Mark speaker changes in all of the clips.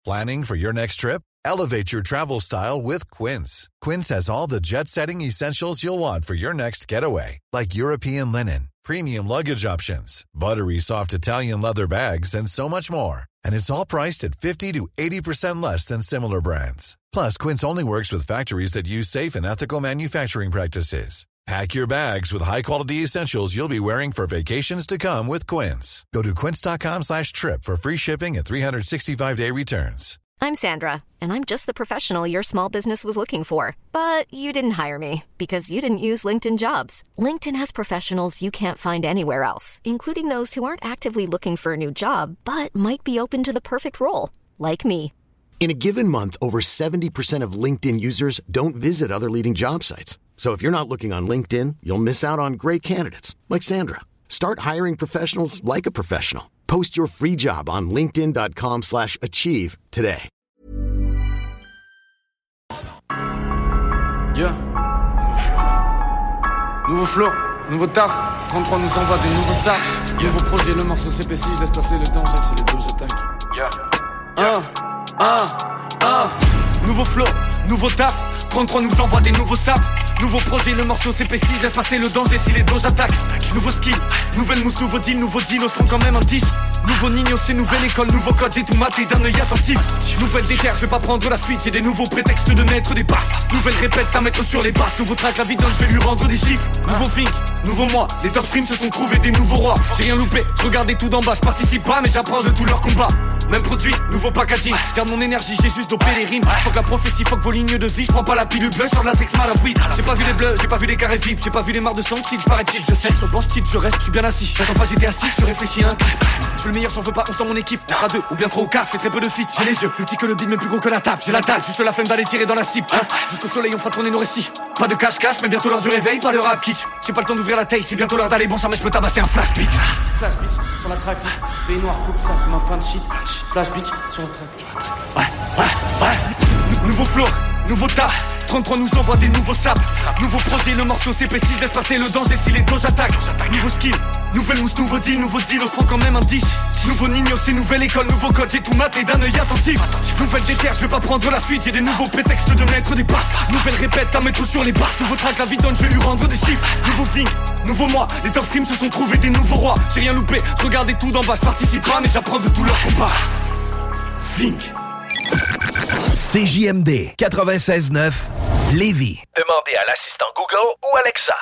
Speaker 1: Planning for your next trip? Elevate your travel style with Quince. Quince has all the jet-setting essentials you'll want for your next getaway, like European linen, premium luggage options, buttery soft Italian leather bags, and so much more. And it's all priced at 50 to 80% less than similar brands. Plus, Quince only works with factories that use safe and ethical manufacturing practices. Pack your bags with high-quality essentials you'll be wearing for vacations to come with Quince. Go to quince.com/trip for free shipping and 365-day returns.
Speaker 2: I'm Sandra, and I'm just the professional your small business was looking for. But you didn't hire me because you didn't use LinkedIn Jobs. LinkedIn has professionals you can't find anywhere else, including those who aren't actively looking for a new job, but might be open to the perfect role, like me.
Speaker 3: In a given month, over 70% of LinkedIn users don't visit other leading job sites. So if you're not looking on LinkedIn, you'll miss out on great candidates like Sandra. Start hiring professionals like a professional. Post your free job on linkedin.com/achieve today.
Speaker 4: Yeah. Nouveau flow, nouveau taf. 33 nous envoie des nouveaux sacs. Yeah. Nouveau projet, le morceau s'épaissit, je laisse passer le danger si les deux j'attaque. Yeah. Nouveau flow, nouveau taf. 33 nous envoie des nouveaux saps. Nouveau projet, le morceau s'épaissit, je laisse passer le danger si les dos j'attaque. Nouveau skill, nouvelle mousse, nouveau deal, on se prend quand même un 10. Nouveau Nino, c'est nouvelle école, nouveau code, j'ai tout maté d'un œil attentif. Nouvelle déterre, je vais pas prendre la fuite, j'ai des nouveaux prétextes de mettre des passes. Nouvelle répète à mettre sur les basses, nouveau track à vidange, je vais lui rendre des chiffres. Nouveau Fink, nouveau moi, les top streams se sont trouvés des nouveaux rois. J'ai rien loupé, je regardais tout d'en bas, je participe pas mais j'apprends de tous leurs combats. Même produit, nouveau packaging, je garde mon énergie, j'ai juste dopé les rimes. Faut que la prophétie, faut que vos lignes de vie, je prends pas la pilule bleue, sur la texte mal à weed. J'ai pas vu les bleus, j'ai pas vu les carrés vides, j'ai pas vu les marres de sang, je parais type, je sais, sur le banc style, je reste, je suis bien assis. J'attends pas, j'étais assis, je réfléchis un clip. Je suis le meilleur, j'en veux pas, on se dans mon équipe. On sera 2 ou bien 3 ou 4, c'est très peu de fit. J'ai les yeux plus petits que le bide, mais plus gros que la table. J'ai la dalle, juste la flemme d'aller tirer dans la cible. Jusqu'au soleil, on fera tourner nos récits. Pas de cache-cache, mais bientôt l'heure du réveil, pas de rap kitsch. J'ai pas le temps d'ouvrir la taille, c'est bientôt l'heure d'aller bon, ça mais je peux tabasser un flash beat. Flash beat sur la tracklist, pays noir coupe ça comme un pain de shit. Flash beat sur la track. Ouais. Nouveau flow, nouveau taf. 33 nous envoie des nouveaux saps. Nouveau projet, le morceau s'épaissit, je laisse passer le danger si les dos j'attaque. Nouveau skill, nouvelle mousse, nouveau deal, on se prend quand même un 10. Nouveau Nino, c'est nouvelle école, nouveau code, j'ai tout maté d'un œil attentif. Nouvelle déterre, je vais pas prendre la fuite, j'ai des nouveaux prétextes de mettre des passes. Nouvelle répète à mettre sur les basses, nouveau track à vidange, je vais lui rendre des chiffres. Nouveau Fink, nouveau moi, les top streams se sont trouvés des nouveaux rois. J'ai rien loupé, je regardais tout d'en bas, je participe pas mais j'apprends de tous leurs combats. Fink.
Speaker 5: CJMD 96.9 Lévis.
Speaker 6: Demandez à l'assistant Google ou Alexa.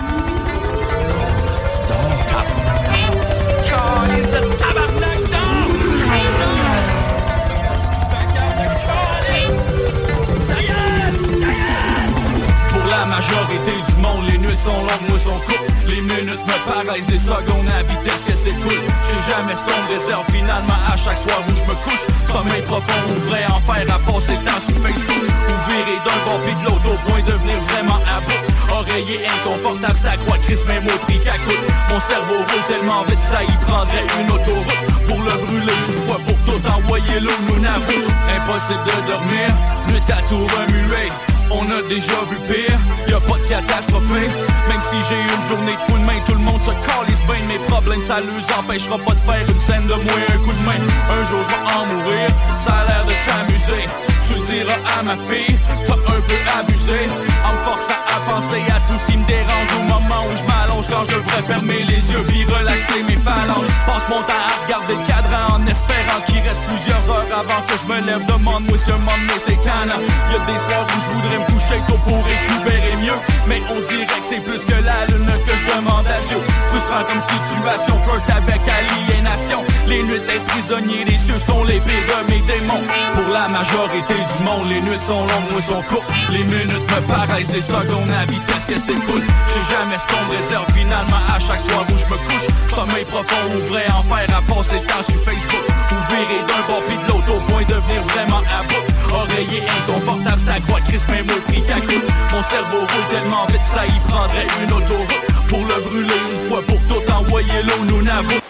Speaker 7: Pour la majorité du monde, les nuits sont longues, moi sont courtes. Les minutes me paraissent des secondes à vitesse que c'est cool. Je sais jamais ce qu'on me réserve finalement à chaque soir où je me couche. Sommeil profond, ou vrai enfer à passer le temps sur Facebook. Ou virer d'un bord pis de l'autre au point de devenir vraiment à bout. Oreiller inconfortable, c'est à croire Chris même au prix qu'à coûte. Mon cerveau roule tellement vite ça y prendrait une autoroute. Pour le brûler une fois pour tout envoyer l'eau nous n'avoue. Impossible de dormir, nuit à tout remuer. On a déjà vu pire, y'a pas de catastrophe. Même si j'ai une journée de full main, tout le monde se calisse bien. Mes problèmes, ça les empêchera pas de faire une scène de moi un coup de main. Un jour je vais en mourir, ça a l'air de t'amuser. Tu le diras à ma fille, t'as un peu abusé. En me forçant à penser à tout ce qui me dérange au moment où je m'allonge. Quand je devrais fermer les yeux puis relaxer mes phalanges. Passe mon temps à regarder le cadran en espérant qu'il reste plusieurs heures avant que je me lève. Demande-moi si un moment donné c'est tannant. Y'a des soirs où je voudrais me coucher tôt pour récupérer mieux. Mais on dirait que c'est plus que la lune que je demande à Dieu. Frustrant comme situation, flirt avec aliénation. Les nuits d'être prisonnier, les cieux sont l'épée de mes démons. Pour la majorité du monde, les nuits sont longues, moi sont courtes. Les minutes me paraissent des secondes à vitesse que c'est cool. Je sais jamais ce qu'on me réserve finalement à chaque soir où je me couche. Sommeil profond ou vrai enfer à passer le temps sur Facebook. Ou virer d'un bord pis de l'autre au point de devenir vraiment à bout. Oreiller inconfortable, c'est à croire Chris même au prix qu'à coûte. Mon cerveau roule tellement vite ça y prendrait une autoroute. Pour le brûler une fois pour tout envoyer l'eau nous n'avons.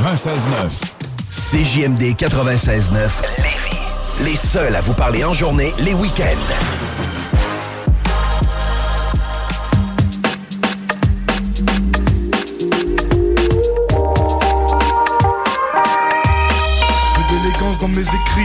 Speaker 5: 96.9 CJMD 96.9 Lévis. Les seuls à vous parler en journée, les week-ends.
Speaker 8: Dans mes écrits, dans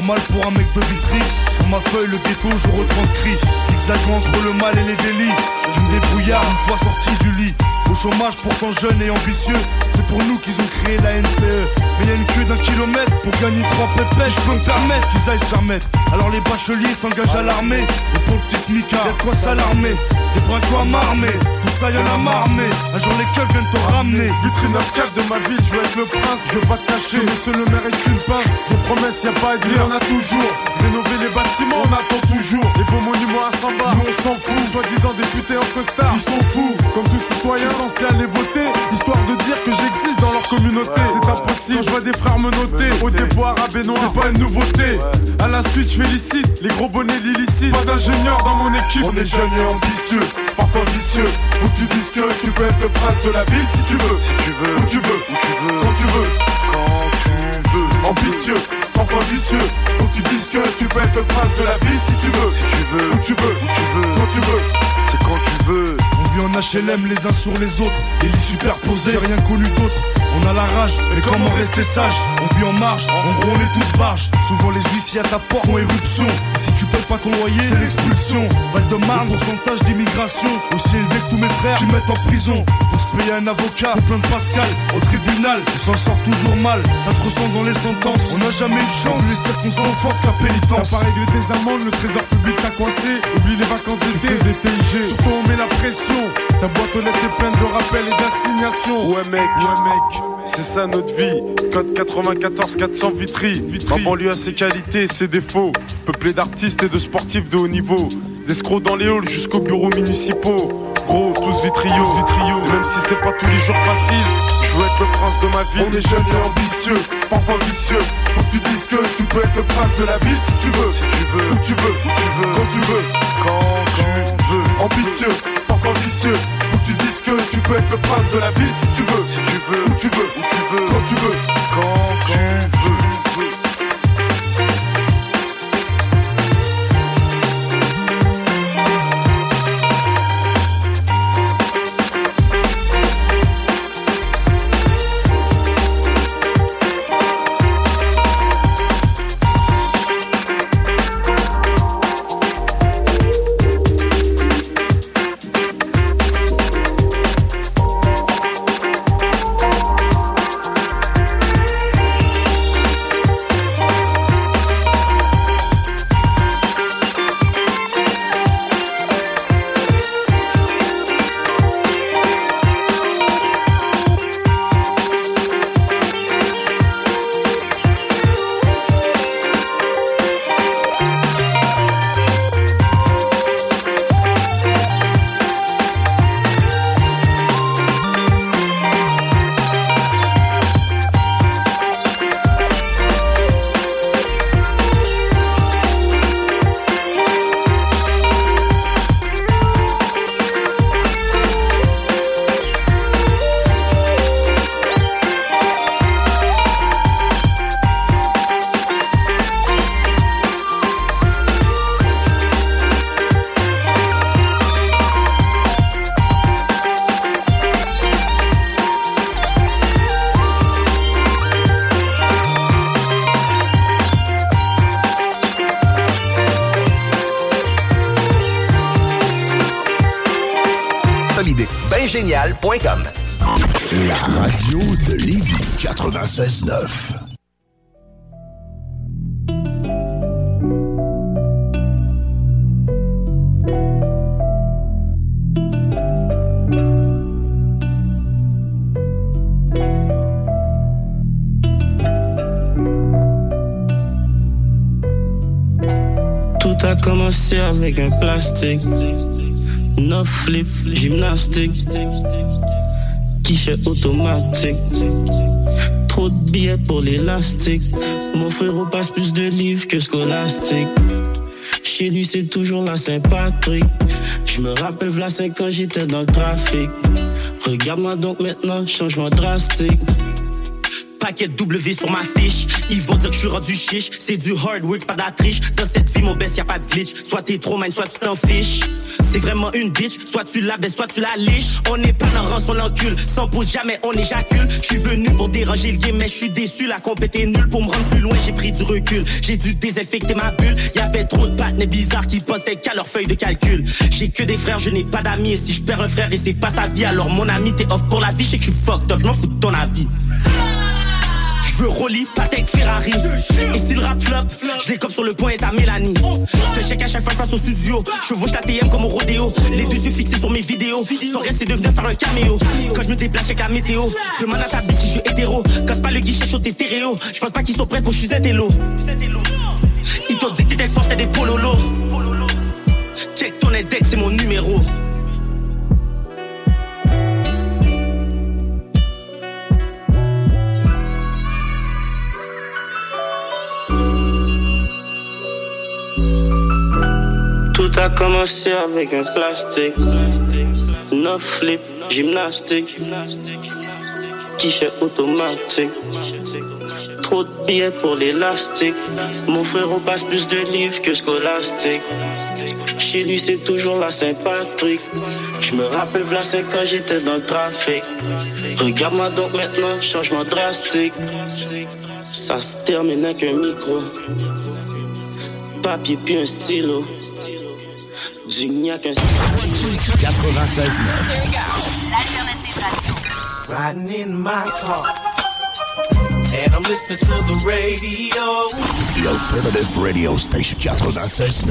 Speaker 8: mal pour un mec de Vitry. Sur ma feuille, le ghetto, je retranscris. Zigzagant entre le mal et les délits. Je me débrouillard une fois sorti du lit. Au chômage pourtant jeune et ambitieux. C'est pour nous qu'ils ont créé la NPE. Mais y'a une queue d'1 kilomètre pour gagner 3 pépés. Je peux me permettre qu'ils aillent se faire mettre. Alors les bacheliers s'engagent à l'armée. Et pour le petit smicard, y'a de quoi s'alarmer. Des brincos à m'armer, tout ça y'en a marmé. Un jour les keufs viennent te ramener.
Speaker 9: Vitrine 9-4 de ma ville, je veux être le prince. Je veux pas te cacher, monsieur le maire est une pince. Ces promesses y'a pas à dire, y'en a toujours. Rénover les bâtiments, on attend toujours. Et vos monuments à Samba, nous on s'en fout. Soi-disant députés en costard, ils sont fous. Comme tout citoyen censé aller voter, histoire de dire que j'existe dans leur communauté. C'est impossible, je vois des frères me noter. Au déboire à Benoît, c'est pas une nouveauté. À la suite, je félicite les gros bonnets l'illicite. Pas d'ingénieur dans mon équipe.
Speaker 10: On est jeunes et ambitieux, parfois vicieux. Faut que tu dises que tu peux être le prince de la ville si tu veux. Si tu veux, où tu veux, où tu veux, quand tu veux, quand tu veux. Ambitieux, parfois vicieux. Faut que tu dises que tu peux être le prince de la ville si tu veux. Si tu veux, où tu veux, où tu veux, quand tu veux. C'est quand tu veux.
Speaker 8: On vit en HLM les uns sur les autres. Les lits superposés, j'ai rien connu d'autre. On a la rage, mais comment rester sage? On vit en marge, en gros on est tous barges. Souvent les huissiers à ta porte font éruption. Et si tu payes pas ton loyer, c'est l'expulsion. Val-de-Marne, pourcentage d'immigration aussi élevé que tous mes frères qui mettent en prison. Pour se payer un avocat, faut plein de Pascal. Au tribunal, on s'en sort toujours mal. Ça se ressent dans les sentences. On n'a jamais eu de chance, les circonstances forcent la pénitence.
Speaker 9: T'as pas réglé tes amendes, le trésor public t'a coincé. Oublie les vacances d'été, des TIG. Surtout on met la pression. Ta boîte aux lettres est pleine de rappels et d'assignations.
Speaker 10: Ouais mec, c'est ça notre vie. Code 94 400 Vitry. Ma banlieue a ses qualités et ses défauts. Peuplé d'artistes et de sportifs de haut niveau. D'escrocs dans les halls jusqu'aux bureaux municipaux. Gros, tous vitriaux. Et même si c'est pas tous les jours facile, je veux être le prince de ma ville. On est jeunes et ambitieux, parfois vicieux. Faut que tu dises que tu peux être le prince de la ville si tu veux. Si tu veux, où tu veux, où tu veux, quand tu veux, quand tu veux. Ambitieux, parfois vicieux. Faut que tu dises que tu peux être le prince de la ville si tu veux. Si tu veux, où tu veux, où tu veux, quand tu veux, quand tu veux.
Speaker 5: Génial.com.
Speaker 11: La radio de Lévis 96.9.
Speaker 12: Tout a commencé avec un plastique. 9 flip, gymnastique, guichet automatique. Trop de billets pour l'élastique. Mon frérot passe plus de livres que scolastique. Chez lui c'est toujours la Saint-Patrick. Je me rappelle v'là 5 ans j'étais dans le trafic. Regarde-moi donc maintenant, changement drastique. paquet W sur ma fiche. Ils vont dire que je suis rendu chiche. C'est du hard work, pas de la triche. Dans cette vie, mon best, y'a pas de glitch. Soit t'es trop man, soit tu t'en fiches. C'est vraiment une bitch. Soit tu la baisses, soit tu la liches. On n'est pas dans le rang, on l'encule. Sans pause, jamais on éjacule. Je suis venu pour déranger le game, mais je suis déçu. La compète est nulle. Pour me rendre plus loin, j'ai pris du recul. J'ai dû désinfecter ma bulle. Y'avait trop de pattes bizarres qui pensaient qu'à leur feuille de calcul. J'ai que des frères, je n'ai pas d'amis. Et si je perds un frère et c'est pas sa vie, alors mon ami t'es off pour la vie. Je sais que je suis fucked up, je m'en fous de ton avis. Je veux Rolly, Patek, Ferrari. Et si le rap flop, je les cope sur le point et ta Mélanie. Je te check à chaque fois que je passe au studio. Je chevauche la TM comme au rodéo. Les deux yeux fixés sur mes vidéos. Son rêve c'est de venir faire un caméo. Quand je me déplace avec la météo, demande à ta bitch si je suis hétéro. Casse pas le guichet chaud tes stéréo. Je pense pas qu'ils sont prêts pour que je suis intello. Ils t'ont dit que t'étais force, t'es des pololos. Check ton index, c'est mon numéro. Tout a commencé avec un plastique. 9 flip, gymnastique. Guichet automatique. Trop de billets pour l'élastique. Mon frérot passe plus de livres que scolastique. Chez lui c'est toujours la Saint-Patrick. Je me rappelle v'là 5 ans j'étais dans le trafic. Regarde-moi donc maintenant, changement drastique. Ça se termine avec un micro. Papier puis un stylo. Du gnac un stylo.
Speaker 5: 96.9.
Speaker 13: L'alternative radio.
Speaker 14: Riding in my car. And I'm listening to the radio.
Speaker 11: The alternative radio station 96.9.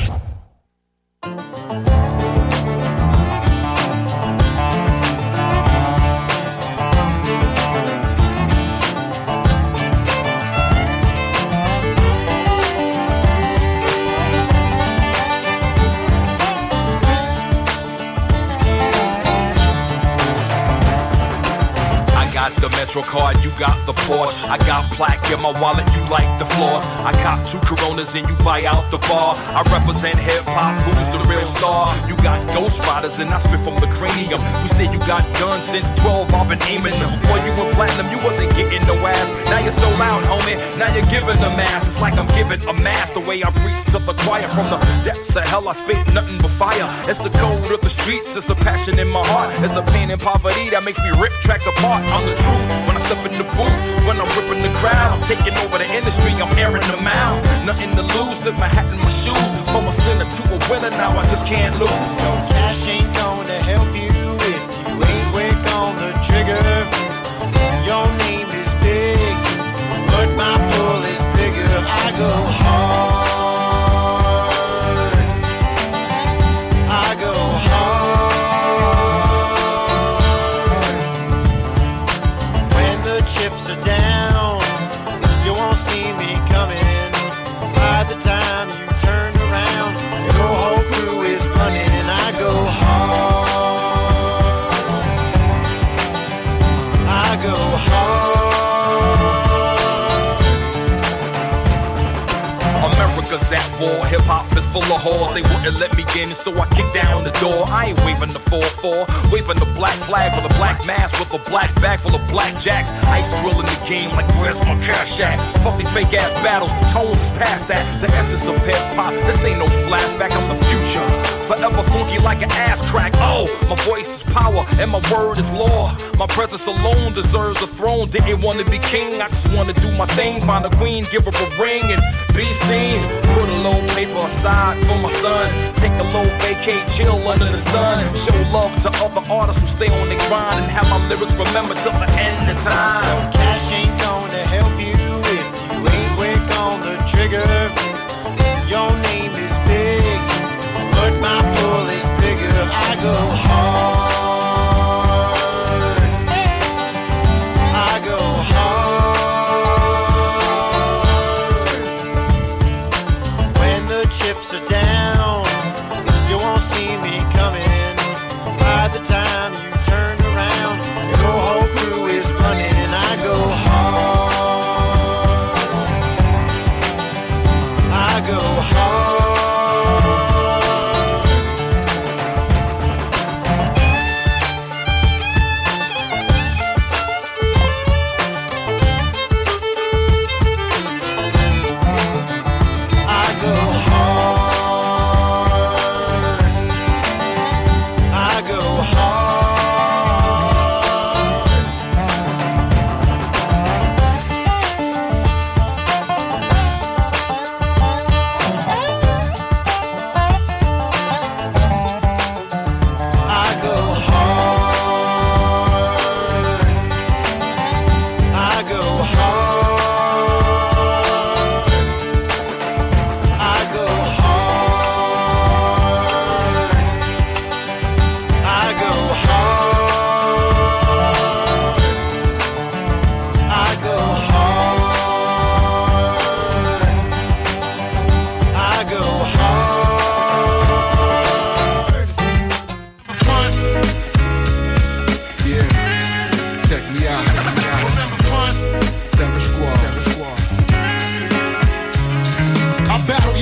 Speaker 15: The Metro card, you got the Porsche. I got plaque in my wallet, you like the floors. I cop 2 Coronas and you buy out the bar. I represent hip-hop, who's the real star? You got Ghost Riders and I spit from the cranium. You say you got guns since 12, I've been aiming them. Before you were platinum, you wasn't getting no ass. Now you're so loud, homie, now you're giving the mass. It's like I'm giving a mass the way I preach to the choir. From the depths of hell, I spit nothing but fire. It's the code of the streets, it's the passion in my heart. It's the pain and poverty that makes me rip tracks apart. I'm the truth. When I step in the booth, when I'm ripping the crowd, I'm taking over the industry, I'm airing them out. Nothing to lose, if my hat in my shoes. From a sinner to a winner, now I just can't lose.
Speaker 14: No cash ain't gonna help you if you ain't quick on the trigger. Your name is big, but my pull is bigger. I go hard, I go hard. Chips are down, you won't see me coming. By the time you turn around, your whole crew is running. I go hard, I go hard.
Speaker 15: America's at war, hip-hop is full of whores. They wouldn't let me in, so I kicked down the door. I ain't waving the 4-4, waving the black flag with a black mask, with a black bag full of blackjacks. Ice grilling the game like where's my cash at? Fuck these fake ass battles, tones is past that. The essence of hip-hop, this ain't no flashback, I'm the future. Forever funky like an ass crack. Oh, my voice is power and my word is law. My presence alone deserves a throne. Didn't want to be king, I just want to do my thing. Find a queen, give her a ring and be seen. Put a little paper aside for my sons. Take a little vacate, chill under the sun. Show love to other artists who stay on their grind and have my lyrics remembered till the end of time.
Speaker 14: No cash ain't gonna help you if you ain't quick on the trigger. Your name is big, but my pull is bigger. I go hard, I go hard. When the chips are down, you won't see me coming. By the time you turn around, your whole crew is running. I go hard, I go hard.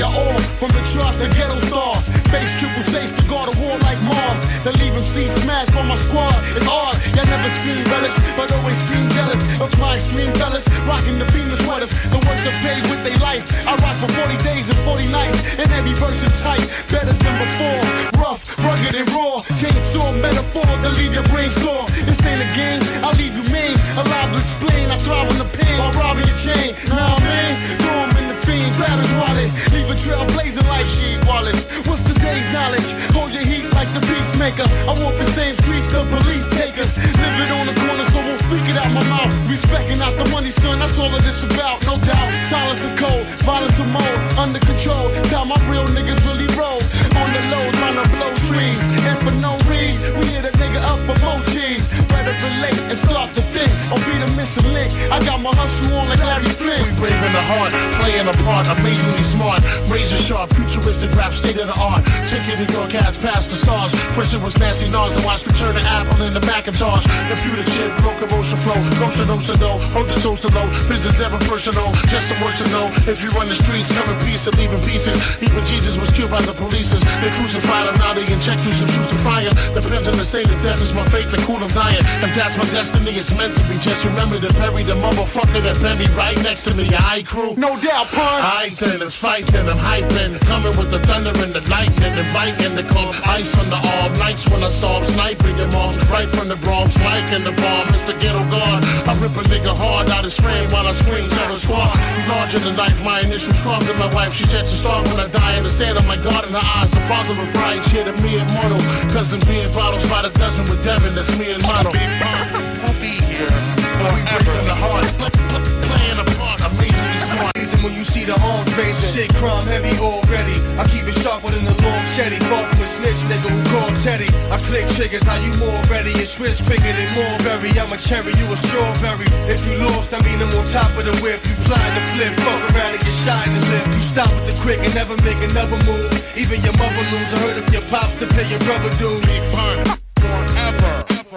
Speaker 13: all from the trust, the ghetto stars. Face triple shades to guard a war like Mars. They leave them see smashed by my squad. It's hard, y'all never seen relish, but always seem jealous of my extreme fellas. Rocking the Beamer sweaters, the worst are paid with their life. I rock for 40 days and 40 nights, and every verse is tight, better than before. Rough, rugged and raw, chainsaw metaphor to leave your brain sore. This ain't a game, I'll leave you mean. Allowed to explain, I thrive on the pain while robbing your chain. Nah, man, throw him in the fiend, grab his wallet, leave a trail blazing like Sheik Wallace. What's today's knowledge? Hold your heat like the peacemaker. I walk the same streets the police take us. Living on the corner, so won't speak it out my mouth. Respecting out the money, son, that's all that it's about. No doubt, silence and cold, violence and more, under control. Tell my real niggas really roll. On the low, trying to blow trees. And for no reason, we hit a nigga up for more cheese. Better relate and start to think, or be the missing link. I got my hustle on like Larry Flint.
Speaker 16: We brave in the heart, playing a part, amazingly smart. Razor sharp, futuristic rap, state of the art. Taking New York hats past the stars. First it was Nancy Nas, then watch me turn the Apple into Macintosh. Computer chip, locomotion flow, coast to nose to know, hold the toes to low. Business never personal, just some words to know. If you run the streets, come in peace and leave in pieces. Even Jesus was killed by the police. They crucified him, now they inject you some shoes to fire. Depends on the state of death, is my fate to cool them dying. If that's my destiny, it's meant to be. Just remember to bury the motherfucker that bent me right next to me. I crew.
Speaker 13: No doubt, pun.
Speaker 16: Aight then, it's fighting, I'm hyping. Coming with the thunder and the lightning, inviting the calm. Ice on the arm, nights when I storm, sniping your moms. Right from the Bronx, Mike in the bomb, Mr. Ghetto God. I rip a nigga hard out his frame while I swing on a squad. Larger than life, my initial scars than my wife. She said to start when I die. Understand I'm my God in her eyes. The father of Christ, here to me immortal. Cause them being bottles by the dozen with Devin, that's me and Mono.
Speaker 17: I'll be here forever.
Speaker 16: In the heart, playing a part, amazingly smart.
Speaker 17: When you see the arms raised, shit crime heavy already. I keep it sharper than a long shetty. Fuck from a snitch nigga who called Teddy. I click triggers, now you more ready. And switch quicker than Mulberry. I'm a cherry, you a strawberry. If you lost, I mean I'm on top of the whip. You plotting to flip, fuck around and get shot in the lip. You stop with the quick and never make another move. Even your mother lose. I heard of your pops to pay your brother dues.
Speaker 16: Big Pun, forever.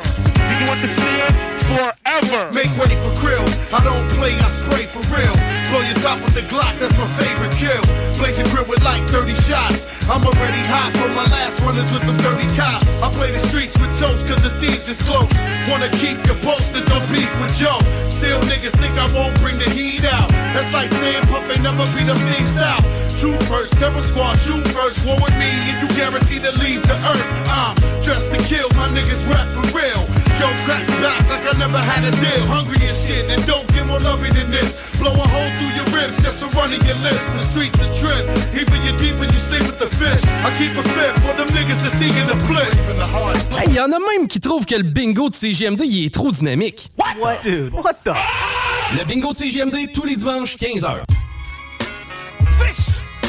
Speaker 17: Do you understand? Forever.
Speaker 18: Make way for krill. I don't play, I spray for real. Blow your top with the Glock, that's my favorite kill. Blazing grill with like 30 shots. I'm already hot from my last runners with some 30 cops. I play the streets with toast cause the thieves is close. Wanna keep your posted, don't beef with Joe. Still niggas think I won't bring the heat out. That's like saying Puff ain't never beat a beast out. Shoot first, terror squad, shoot first. War with me and you guaranteed to leave the earth. I'm dressed to kill, my niggas rap for real. Joe cracks back like I never had a deal. Hungry as shit and don't get more loving than this. Blow a hole through your ribs just to run in your lips. The streets a trip, even you deep when you sleep with the fish. I keep a fifth for them niggas that see in the flip.
Speaker 19: Hey, y'en a même qui trouvent que le bingo de CGMD il est trop dynamique.
Speaker 20: What? Dude, what the?
Speaker 19: Le bingo de CGMD tous les dimanches 15h.
Speaker 20: Fish!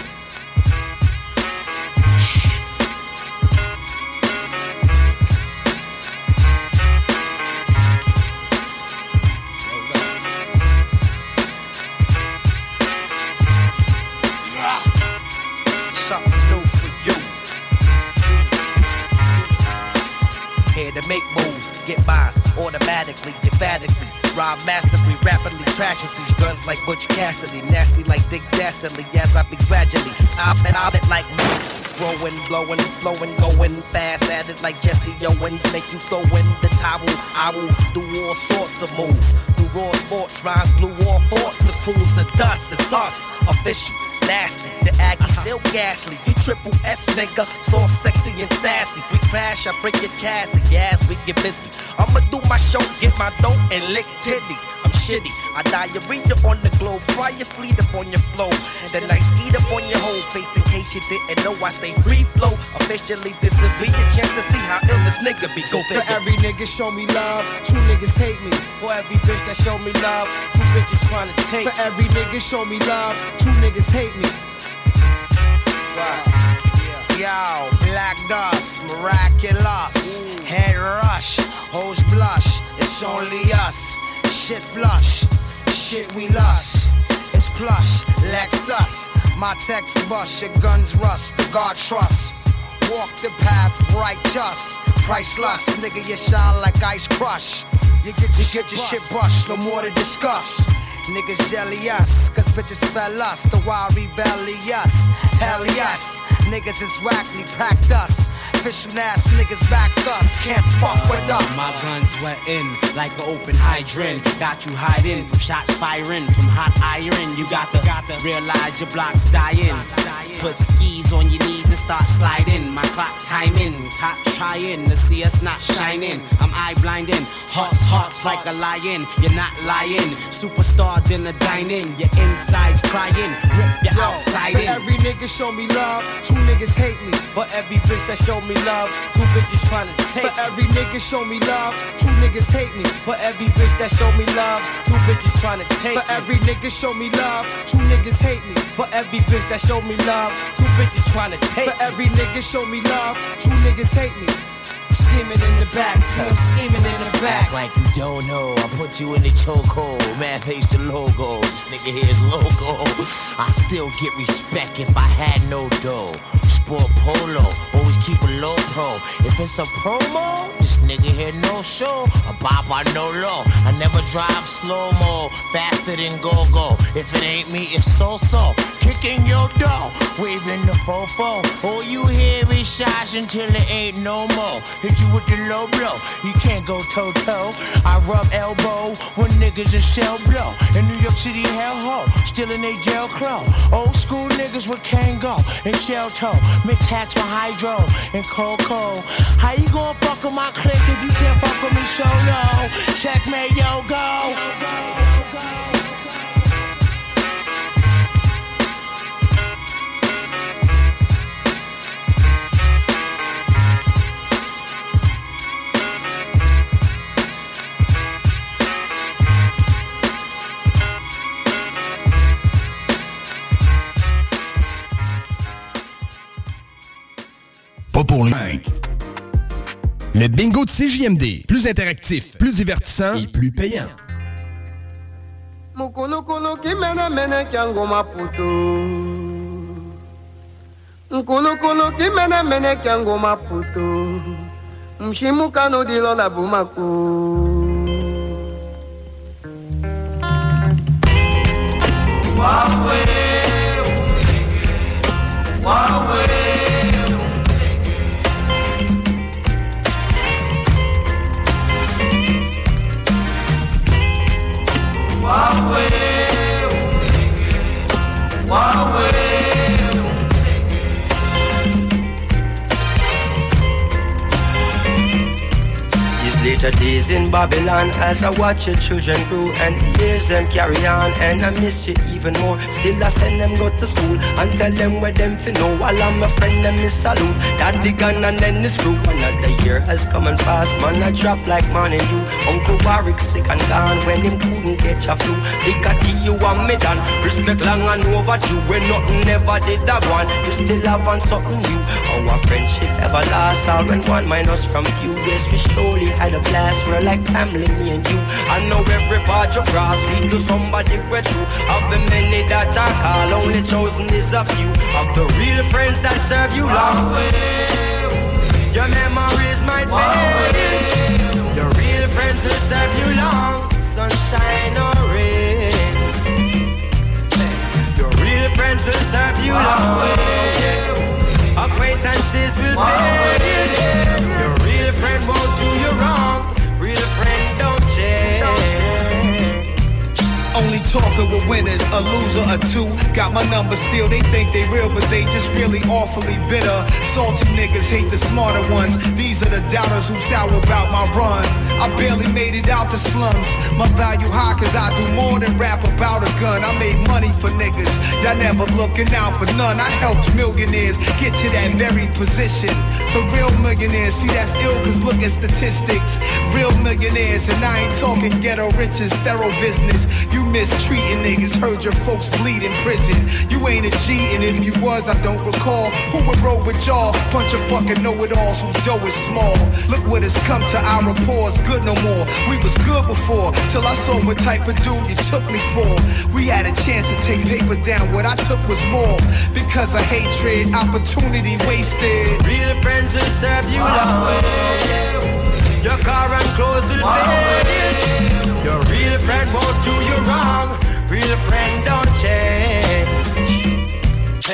Speaker 21: To make moves, get buys automatically, emphatically. Rob masterfully, rapidly trashing these guns like Butch Cassidy. Nasty like Dick Dastardly, as I be gradually. I've it like me. Growing, blowing, flowing, going fast at it like Jesse Owens. Make you throw in the towel. I will do all sorts of moves. Do raw sports, rhymes, blew all thoughts. The crew's the dust, it's us, official. Nasty, the Aggie still ghastly. You triple S nigga, soft, sexy and sassy. We crash, I break your chassis, yes, we get busy. I'ma do my show, get my dough and lick titties. I'm shitty, I diarrhea on the globe, fry your fleet up on your flow. Then I skeet up on your whole face in case you didn't know I stay free flow. Officially, this will be a chance to see how ill this nigga be. Go figure.
Speaker 22: For every nigga show me love, true niggas hate me.
Speaker 21: For every bitch that show me love, two bitches trying to take.
Speaker 22: For every nigga show me love, true niggas hate me.
Speaker 23: Yo, black dust, miraculous. Head rush, hoes blush. It's only us. Shit flush, shit we lust. It's plush, Lexus. My text bust, your guns rust. The God trust. Walk the path righteous. Priceless, nigga, you shine like ice crush. You get your shit brushed, no more to discuss. Niggas jelly us, cause bitches fell us, the wild rebellious. Hell yes, niggas is wackly, packed us. Fishing ass niggas back us, can't fuck with us.
Speaker 1: My guns wet in like an open hydrant. Got you hiding from shots firing, from hot iron. You got to realize your block's dying. Put skis on your knees and start sliding. My clock's timing, cops trying to see us not shining. I'm eye blinding, hearts like a lion. You're not lying, superstar dinner dining. Your insides crying, rip your outside in.
Speaker 22: For every nigga show me love, two niggas hate me.
Speaker 21: For every bitch that show me love, two bitches trying to take.
Speaker 22: For every nigga show me love, two niggas hate me.
Speaker 21: For every bitch that show me love, two bitches trying to take.
Speaker 22: For every nigga show me love, two niggas hate me.
Speaker 21: For every bitch that show me love, two bitches trying to take.
Speaker 22: For every nigga show me love, two niggas hate me. Scheming in the back, see him scheming in the back.
Speaker 23: Act like you don't know, I put you in the chokehold. Man, face the logo, this nigga here's logo. I still get respect if I had no dough. Sport polo, always keep a low pro. If it's a promo, this nigga here no show. A bop I no low. I never drive slow-mo, faster than go-go. If it ain't me, it's so-so. Kicking your door, waving the fofo. All you hear is shots until it ain't no more. Hit you with the low blow, you can't go toe-toe. I rub elbow when niggas is shell blow. In New York City, hellhole, still in they jail crow. Old school niggas with Kango and shell toe. Mid-tax with hydro and cocoa. How you gonna fuck with my clique if you can't fuck with me solo? Checkmate, yo, go.
Speaker 5: Pas pour les 5. Le bingo de CJMD. Plus interactif, plus divertissant et plus payant.
Speaker 2: Mukulu ki mene kyango maputo. Mukulu ki mene kyango maputo. Mshimuka no dilo la bumako. Wawe umenge, wawe. Wawe umenge, wawe umenge. These later days in Babylon, as I watch your children grow and years them carry on, and I miss you even more. Still I send them go to school and tell them where them fi know. While I'm a friend them is salute. Daddy gone and then this group. Another year has come and passed, man I drop like morning dew. Uncle Warwick sick and gone when him couldn't catch a flu. Big at you and me done. Respect long and overdue. When nothing ever did that one, you still have on something new. Our friendship ever lasts, all when one minus from few. Yes, we surely had a blast. We're like family, me and you. I know every part you cross lead to somebody we're true. Of the many that I call, only chosen is a few. Of the real friends that serve you long. Your memories might fade. Your real friends will serve you long. Sunshine or rain. Your real friends will serve you long. Acquaintances will fade. Your real friend won't do you wrong. Real friend don't change.
Speaker 3: Only talking with winners, a loser or two. Got my number still, they think they real, but they just really awfully bitter. Salty niggas hate the smarter ones. These are the doubters who sour about my run. I barely made it out the slums. My value high cause I do more than rap about a gun. I made money for niggas, y'all never looking out for none. I helped millionaires get to that very position. So real millionaires, see that's ill cause look at statistics. Real millionaires, and I ain't talking ghetto riches, thorough business. You mistreating niggas, heard your folks bleed in prison. You ain't a G, and if you was, I don't recall. Who would roll with y'all? Bunch of fucking know-it-alls who dough is small. Look what has come to our rapport's good no more. We was good before, till I saw what type of dude you took me for. We had a chance to take paper down, what I took was more. Because of hatred, opportunity wasted.
Speaker 2: Real friends will serve you long. Your car and clothes will fade. Your real friend won't do you wrong. Real friend don't change. Hey,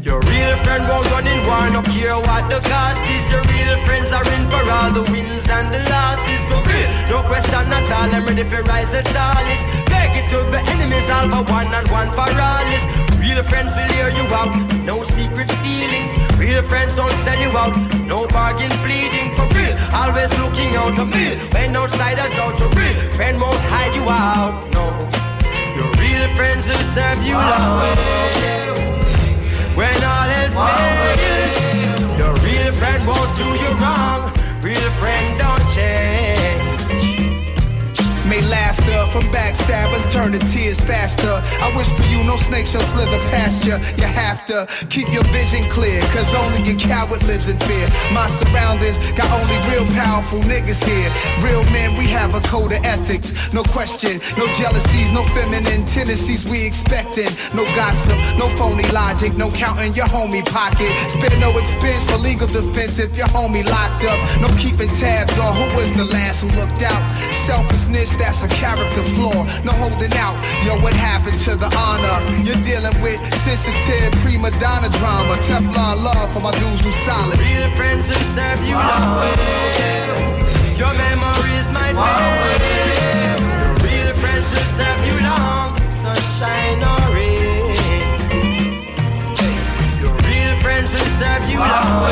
Speaker 2: Your real friend won't run in war, no care what the cost is. Your real friends are in for all the wins and the losses. No real, no question at all, I'm ready for rise the tallest. Take it to the enemies, all for one and one for all is. Real friends will hear you out, no secret feelings. Real friends don't sell you out, no bargain pleading. For real, always looking out the me. When outside a doubt, your real friend won't hide you out, no. Your real friends will serve you long. When all is fails, your real friend won't do you wrong. Real friend don't change.
Speaker 3: May laughter from backstabbers turn to tears faster. I wish for you no snake shall slither past you. You have to keep your vision clear, cause only a coward lives in fear. My surroundings got only real powerful niggas here. Real men, we have a code of ethics. No question, no jealousies, no feminine tendencies we expecting. No gossip, no phony logic, no counting your homie pocket. Spare no expense for legal defense if your homie locked up. No keeping tabs on who was the last who looked out. Selfishness, that's a character flaw, no holding out. Yo, what happened to the honor? You're dealing with sensitive prima donna drama. Teflon love for my dudes who solid.
Speaker 2: Real friends will serve you long. Your memories might fade. Your real friends will serve you long. Sunshine or rain. Your real friends will serve you long.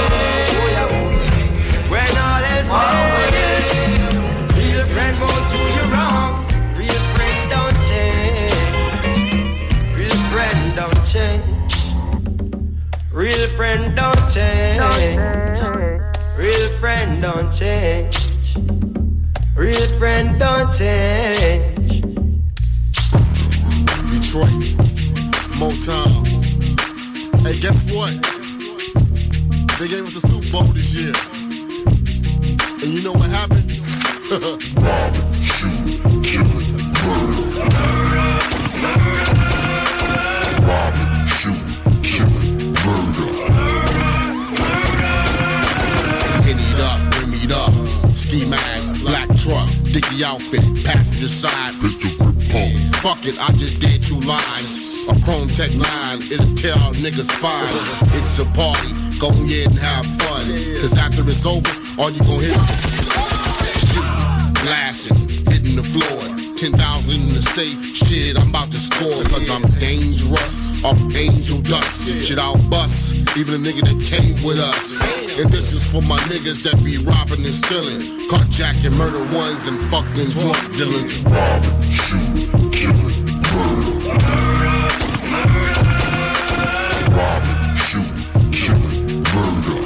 Speaker 2: When all is failed, real friends won't do you wrong. Real friend don't change. Real friend don't change. Real friend don't change. Real friend don't change. Real friend don't change.
Speaker 18: Detroit, Motown. Hey, guess what? They gave us the Super Bowl this year. And you know what happened? Robbing, shooting, killing, murder. Robbing, shooting, killing, murder. Penny it up, bring me it up. Ski mask, black truck, dicky outfit, passenger side, pistol grip home. Fuck it, I just did 2 lines. A Chrome Tech 9, it'll tear out niggas' spine. It's a party, go ahead and have fun. Cause after it's over, all you gon' hear blasting, hitting the floor. 10,000 in the safe, shit, I'm about to score. Cause I'm dangerous, off angel dust. Shit, I'll bust, even a nigga that came with us. And this is for my niggas that be robbing and stealing, carjacking, murder ones, and fucking drug dealers. Robbing, shooting, killing, murder. Robbing, shooting, killing, murder.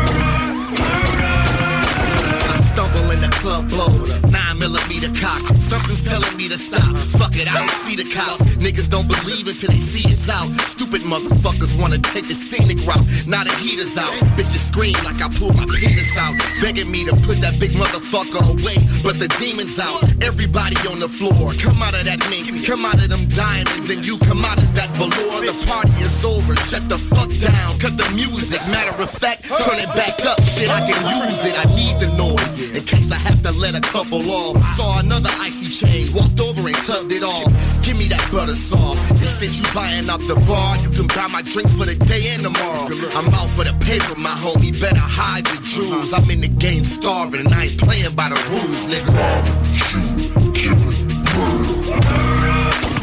Speaker 4: I stumble in the club, blow the 9mm cock. Something's telling me to stop. Fuck it, I don't see the cops. Niggas don't believe until they see it's out. Stupid motherfuckers wanna take the scenic route. Now the heater's out. Bitches scream like I pulled my penis out, begging me to put that big motherfucker away. But the demon's out. Everybody on the floor. Come out of that mink. Come out of them diamonds. And you come out of that velour. The party is over. Shut the fuck down. Cut the music. Matter of fact, turn it back up. Shit, I can use it. I need the noise in case I have to let a couple off. Saw another icy chain. Walked over and tugged it off. Give me that butter soft. And since you buying out the bar, you can buy my drinks for the day and tomorrow. I'm out for the paper, my homie. Better hide the jewels. I'm in the game starving and I ain't playing by the rules, nigga.
Speaker 18: Robbing, shooting, killing, murder.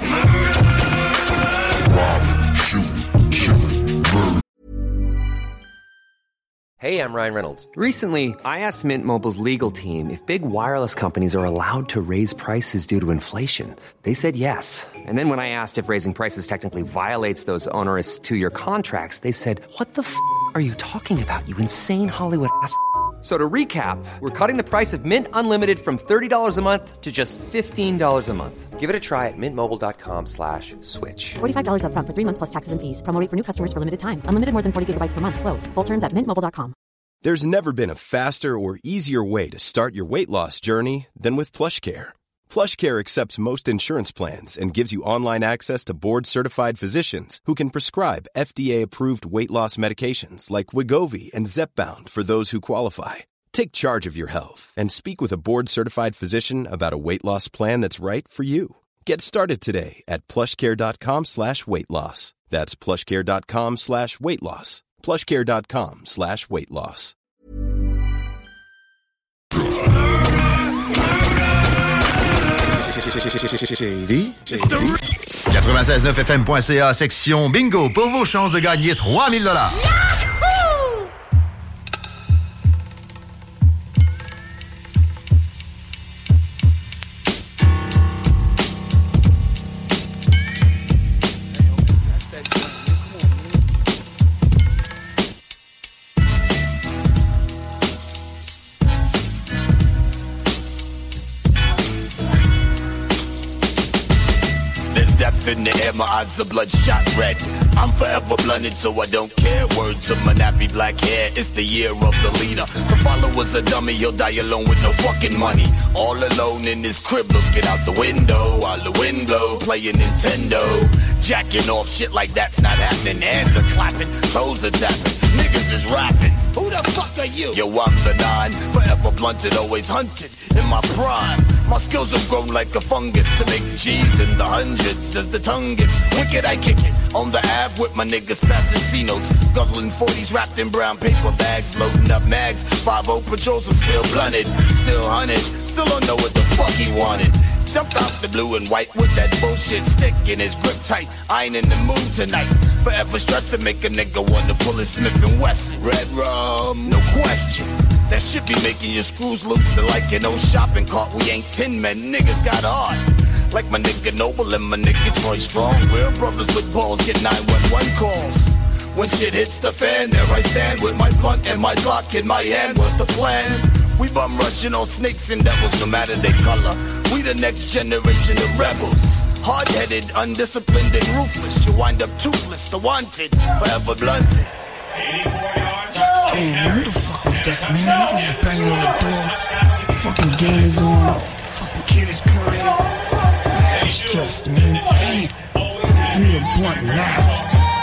Speaker 18: Robbing, shooting, killing, murder.
Speaker 6: Hey, I'm Ryan Reynolds. Recently, I asked Mint Mobile's legal team if big wireless companies are allowed to raise prices due to inflation. They said yes. And then when I asked if raising prices technically violates those onerous 2-year contracts, they said, "What the f*** are you talking about, you insane Hollywood ass?" So to recap, we're cutting the price of Mint Unlimited from $30 a month to just $15 a month. Give it a try at mintmobile.com/switch.
Speaker 7: $45 up front for 3 months plus taxes and fees. Promo rate for new customers for limited time. Unlimited more than 40 gigabytes per month. Slows full terms at mintmobile.com.
Speaker 5: There's never been a faster or easier way to start your weight loss journey than with PlushCare. PlushCare accepts most insurance plans and gives you online access to board-certified physicians who can prescribe FDA-approved weight loss medications like Wegovy and Zepbound for those who qualify. Take charge of your health and speak with a board-certified physician about a weight loss plan that's right for you. Get started today at plushcare.com/weight-loss. That's plushcare.com/weight loss. plushcare.com/weight loss.
Speaker 8: Shady. 96.9fm.ca, section bingo, pour vos chances de gagner 3000 $.
Speaker 11: In the air, my eyes are bloodshot red. I'm forever blunted, so I don't care. Words of my nappy black hair, it's the year of the leader. The follower's a dummy, he'll die alone with no fucking money. All alone in his crib, looking out the window, while the wind blow, playing Nintendo. Jacking off, shit like that's not happening. Hands are clapping, toes are tapping, niggas is rapping. Who the fuck are you? Yo, I'm the 9, forever blunted, always hunted. In my prime, my skills have grown like a fungus to make G's in the hundreds. As the tongue gets wicked, I kick it on the Ave with my niggas passing C-notes, guzzling 40s wrapped in brown paper bags, loading up mags. 5-0 patrols, I'm still blunted, still hunted, still don't know what the fuck he wanted. Jumped out the blue and white with that bullshit stick in his grip tight. I ain't in the mood tonight. Forever stressing, make a nigga wanna pull his Smith & Wesson. Red rum, no question. That shit be making your screws loose. And like an old shopping cart, we ain't 10 men. Niggas got hard. Like my nigga Noble and my nigga Troy Strong. Real brothers with balls get 911 calls. When shit hits the fan, there I stand with my blunt and my Glock in my hand. What's the plan? We bum rushing on snakes and devils, no matter their color. We the next generation of rebels. Hard-headed, undisciplined, and ruthless. You wind up toothless, the wanted, forever blunted.
Speaker 22: Damn, man, who the fuck is that, man? Niggas is banging on the door. Fucking game is on. Fucking kid is crying. Mad stressed, man. Damn. I need a blunt now.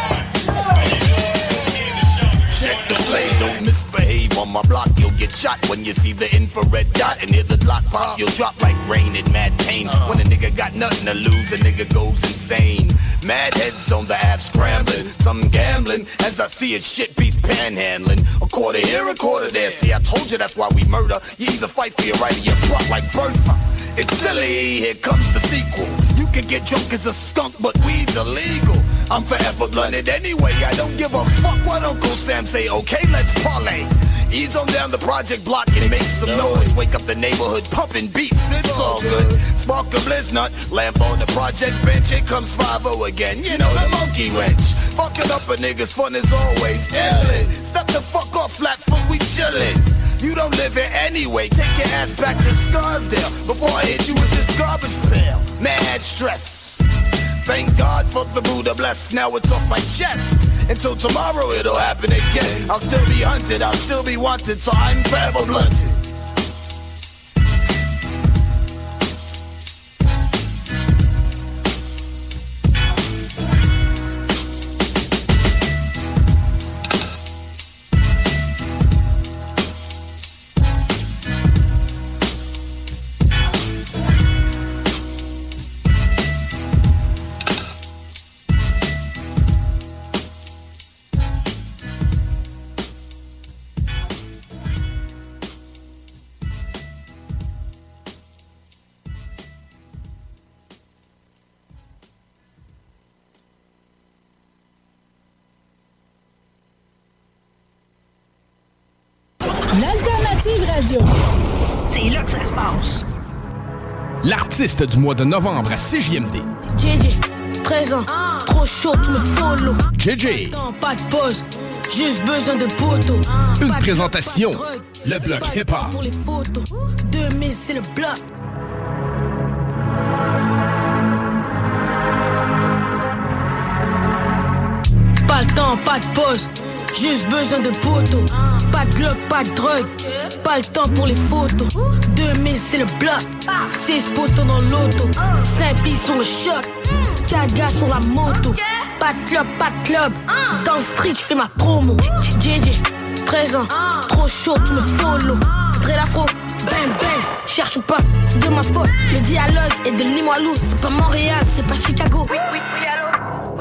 Speaker 11: Check the play, don't misbehave on my block. You'll get shot when you see the infrared dot and hear the Glock pop. You'll drop like rain in mad pain. When a nigga got nothing to lose, a nigga goes insane. Mad heads on the app scrambling, some gambling. As I see it, shit piece panhandling. A quarter here, a quarter there. See, I told you that's why we murder. You either fight for your right or you buck like Bertha. It's silly, here comes the sequel. You can get drunk as a skunk, but weed's illegal. I'm forever blunted anyway, I don't give a fuck what Uncle Sam say. Okay, let's parlay. Ease on down the project block and make some noise. Wake up the neighborhood pumping beats, it's all good. Spark a bliznut, lamp on the project bench. Here comes 5-0 again, you know the monkey wrench. Fucking up a nigga's fun as always. Illin', step the fuck off, flat foot, we chillin'. You don't live here anyway, take your ass back to Scarsdale before I hit you with this garbage pail. Mad stress. Thank God for the Buddha bless, now it's off my chest. Until tomorrow it'll happen again. I'll still be hunted, I'll still be wanted, so I'm forever blunted.
Speaker 9: L'Alternative Radio.
Speaker 10: C'est là que ça se passe.
Speaker 19: L'artiste du mois de novembre à CJMD.
Speaker 9: JJ, présent, trop chaud, tu me follow.
Speaker 19: JJ.
Speaker 9: Pas de pause, juste besoin de poteau.
Speaker 19: Une présentation, le bloc hip-hop.
Speaker 9: Pour les photos, 2000 c'est le bloc. Pas le temps, pas de pause, juste besoin de poteau. Pas de glock, pas de drogue, pas le temps pour les photos. 2000 c'est le bloc, 6 poteaux dans l'auto, 5 billes sur le choc, 4 gars sur la moto. Pas de club, dans le street j'fais ma promo. JJ, 13 ans, trop chaud, tu me follow. Très l'afro, bang bang, cherche pas, c'est de ma faute. Le dialogue est de Limoilou, c'est pas Montréal, c'est pas Chicago. Oui, allô.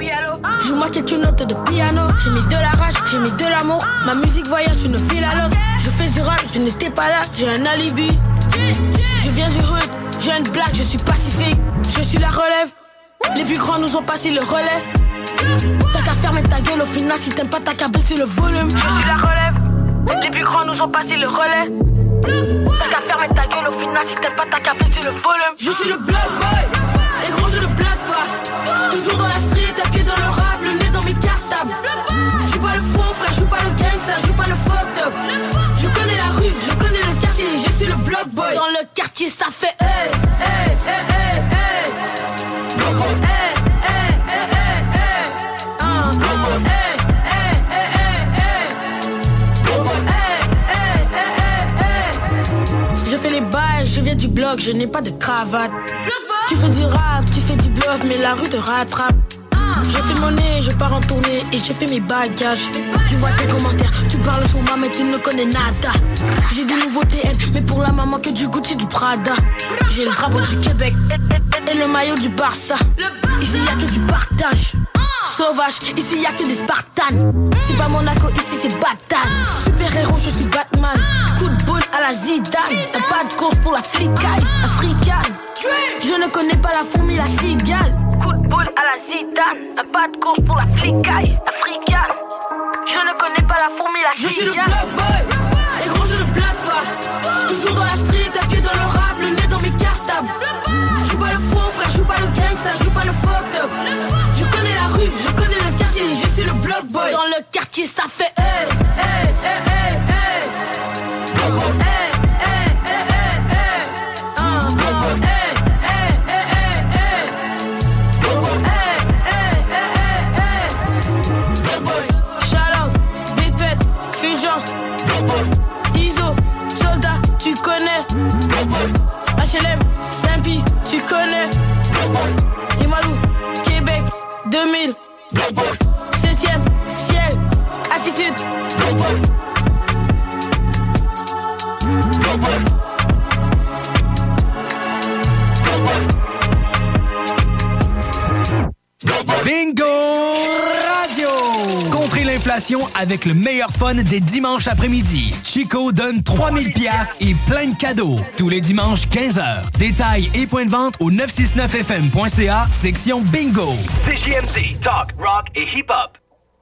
Speaker 9: Joue-moi quelques notes de piano. J'ai mis de la rage, j'ai mis de l'amour. Ma musique voyage d'une ville à l'autre. Je fais du rap, je n'étais pas là, j'ai un alibi. Je viens du hood, j'ai une blague, je suis pacifique. Je suis la relève, les plus grands nous ont passé le relais. T'as qu'à fermer ta gueule, au final si t'aimes pas t'as qu'à baisser le volume. Je suis la relève, les plus grands nous ont passé le relais. T'as qu'à fermer ta gueule, au final si t'aimes pas t'as qu'à baisser le volume. Je suis le block boy, et gros je ne blague pas. Toujours dans la street, à pied dans le rap, le nez dans mes cartables. J'suis pas le faux frère, j'suis pas le gangsta, j'suis pas le fucked up. Je connais la rue, je connais le quartier, je suis le block boy. Dans le quartier ça fait hey, hey, hey, hey, hey. Block boy, hey, hey, hey, hey, hey. Block boy, hey, hey, hey, hey, hey. Block boy, hey, hey, hey, hey, hey. Je fais les bails, je viens du bloc, je n'ai pas de cravate. Tu fais du rap, tu fais du bluff, mais la rue te rattrape. Je fais monnaie, je pars en tournée et je fais mes bagages. Tu vois tes commentaires, tu parles sur moi mais tu ne connais nada. J'ai des nouveaux TN, mais pour la maman que du Gucci, du Prada. J'ai le drapeau du Québec et le maillot du Barça. Ici y'a que du partage. Sauvage, ici y'a que des Spartans. C'est pas Monaco, ici c'est Bagdad. Super héros, je suis Batman. Coup de boule à la Zidane. T'as pas de course pour la flicaille africaine. Je ne connais pas la fourmi, la cigale. Coup de boule à la Zidane. Un pas de course pour la flicaille africaine. Je ne connais pas la fourmi, la cigale. Je suis le block boy, et gros je ne blague pas. Toujours dans la street, à pied dans le rap, le nez dans mes cartables. J'suis pas le faux frère, j'suis pas le gangsta, j'joue pas le fucked up. Je connais la rue, je connais le quartier, je suis le block boy. Dans le quartier ça fait hey, hey, hey, hey, hey. Block boy, hey, hey, hey, hey, hey. Block boy, hey. HLM, Saint-Pi, tu connais. Les Malou, Québec, 2000. 7ème, ciel, attitude.
Speaker 12: Bingo Radio! Contrez l'inflation avec le meilleur fun des dimanches après-midi. Chico donne 3000 piastres et plein de cadeaux. Tous les dimanches, 15h. Détails et points de vente au 969fm.ca, section Bingo.
Speaker 14: CJMD, talk, rock et hip-hop.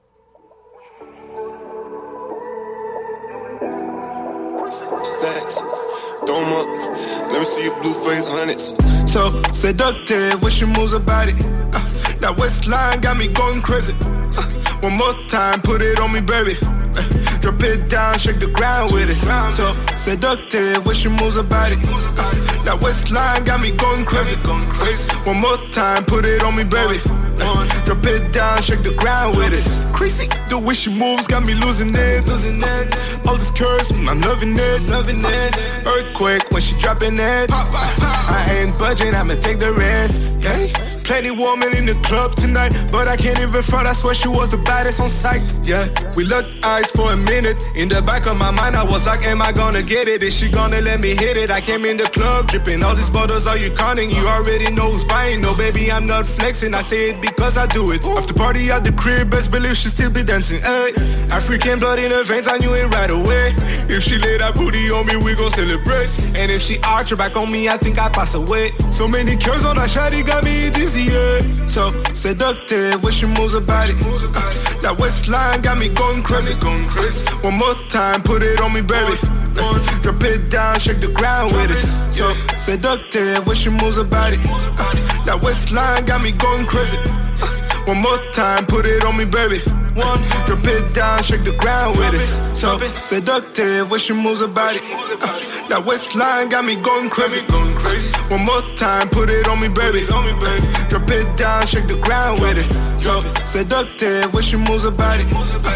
Speaker 15: Stacks, throw 'em up. Let me see your blue face hundreds. So seductive, wish you moves about it. That waistline got me going crazy. One more time, put it on me, baby. Drop it down, shake the ground with it. So seductive, wish you moves about it. That waistline got me going crazy. One more time, put it on me, baby. Drop it down, shake the ground with it. Crazy, the way she moves got me losing it. All this curves, I'm loving it. Earthquake when she dropping it. I ain't budging, I'ma take the rest. Hey, plenty woman in the club tonight, but I can't even front. I swear she was the baddest on sight. Yeah, we locked eyes for a minute. In the back of my mind, I was like, am I gonna get it? Is she gonna let me hit it? I came in the club dripping. All these bottles are you counting? You already know who's buying. No, baby, I'm not flexing. I say it because I do it. After party at the crib, best believe she still be dancing. Hey, African blood in her veins, I knew it right away. If she lay that booty on me, we gon' celebrate. And if she arch her back on me, I think I pass away. So many curves on that shawty got me dizzy, yeah. So seductive, when she moves about it. That waistline got me going crazy. One more time, put it on me, baby. Drop it down, shake the ground with it. So seductive, when she moves about it. That waistline got me going crazy. One more time, put it on me, baby. Drop it down, shake the ground with it. So seductive, when she moves about it. That waistline got me going crazy. One more time, put it on me, baby. Drop it down, shake the ground with it. So seductive, when she moves about it. That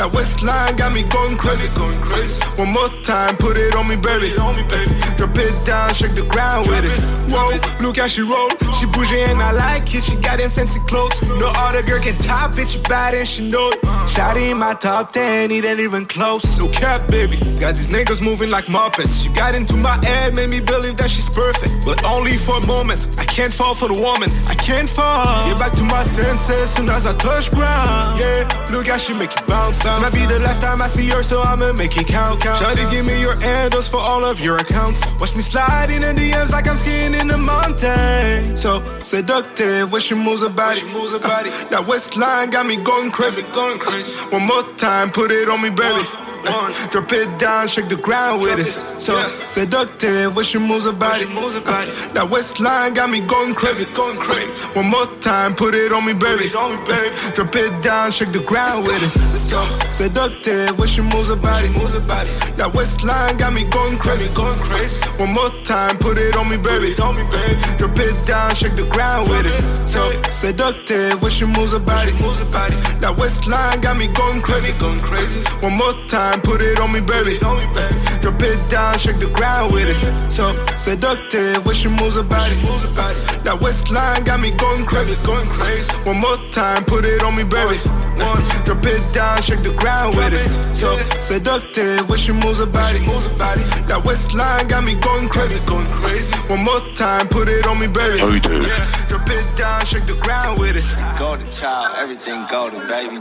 Speaker 15: That waistline got me going crazy. One more time, put it on me, baby. Drop it down, shake the ground with it. Whoa, look how she roll. She bougie and I like it. She got in fancy clothes. No other girl can top it. She bad and she know it. Shawty in my top 10, it ain't even close. No cap, baby. Got these niggas moving like Muppets. She got into my head, made me believe that she's perfect. But only for a moment. I can't fall for the woman. I can't fall. Get back to my senses soon as I touch ground. Yeah, look how she make it bounce. Might be the last time I see her, so I'ma make it count. Shawty, give me your handles for all of your accounts. Watch me slide in the DMs like I'm skiing in the mountain. So seductive when she moves her body. That waistline got me going crazy. One more time, put it on me, baby. Drop it down, shake the ground with it. So seductive when she moves her body. That waistline got me going crazy. One more time, put it on me, baby. Drop it down, shake the ground with it. So seductive when she moves her body. That waistline got me going crazy. One more time, put it on me, baby. Drop it down, shake the ground with it. So seductive when she moves her body. That waistline got me going crazy. One more time, put it on me, baby. Drop it down, shake the ground with it. So seductive when she moves her body. That waistline got me going crazy. One more time, put it on me, baby. Drop it down, shake the ground with it. So seductive when she moves her body. That waistline got me going crazy. One more time, put it on me, baby. Drop it down, shake the ground with it.
Speaker 13: Golden child, everything golden, baby.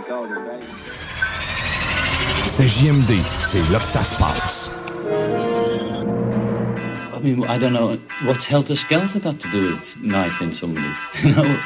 Speaker 16: C'est JMD, c'est là que ça se passe.
Speaker 17: I mean, I don't know, what's Helter Skelter got to do with knifing somebody, you know?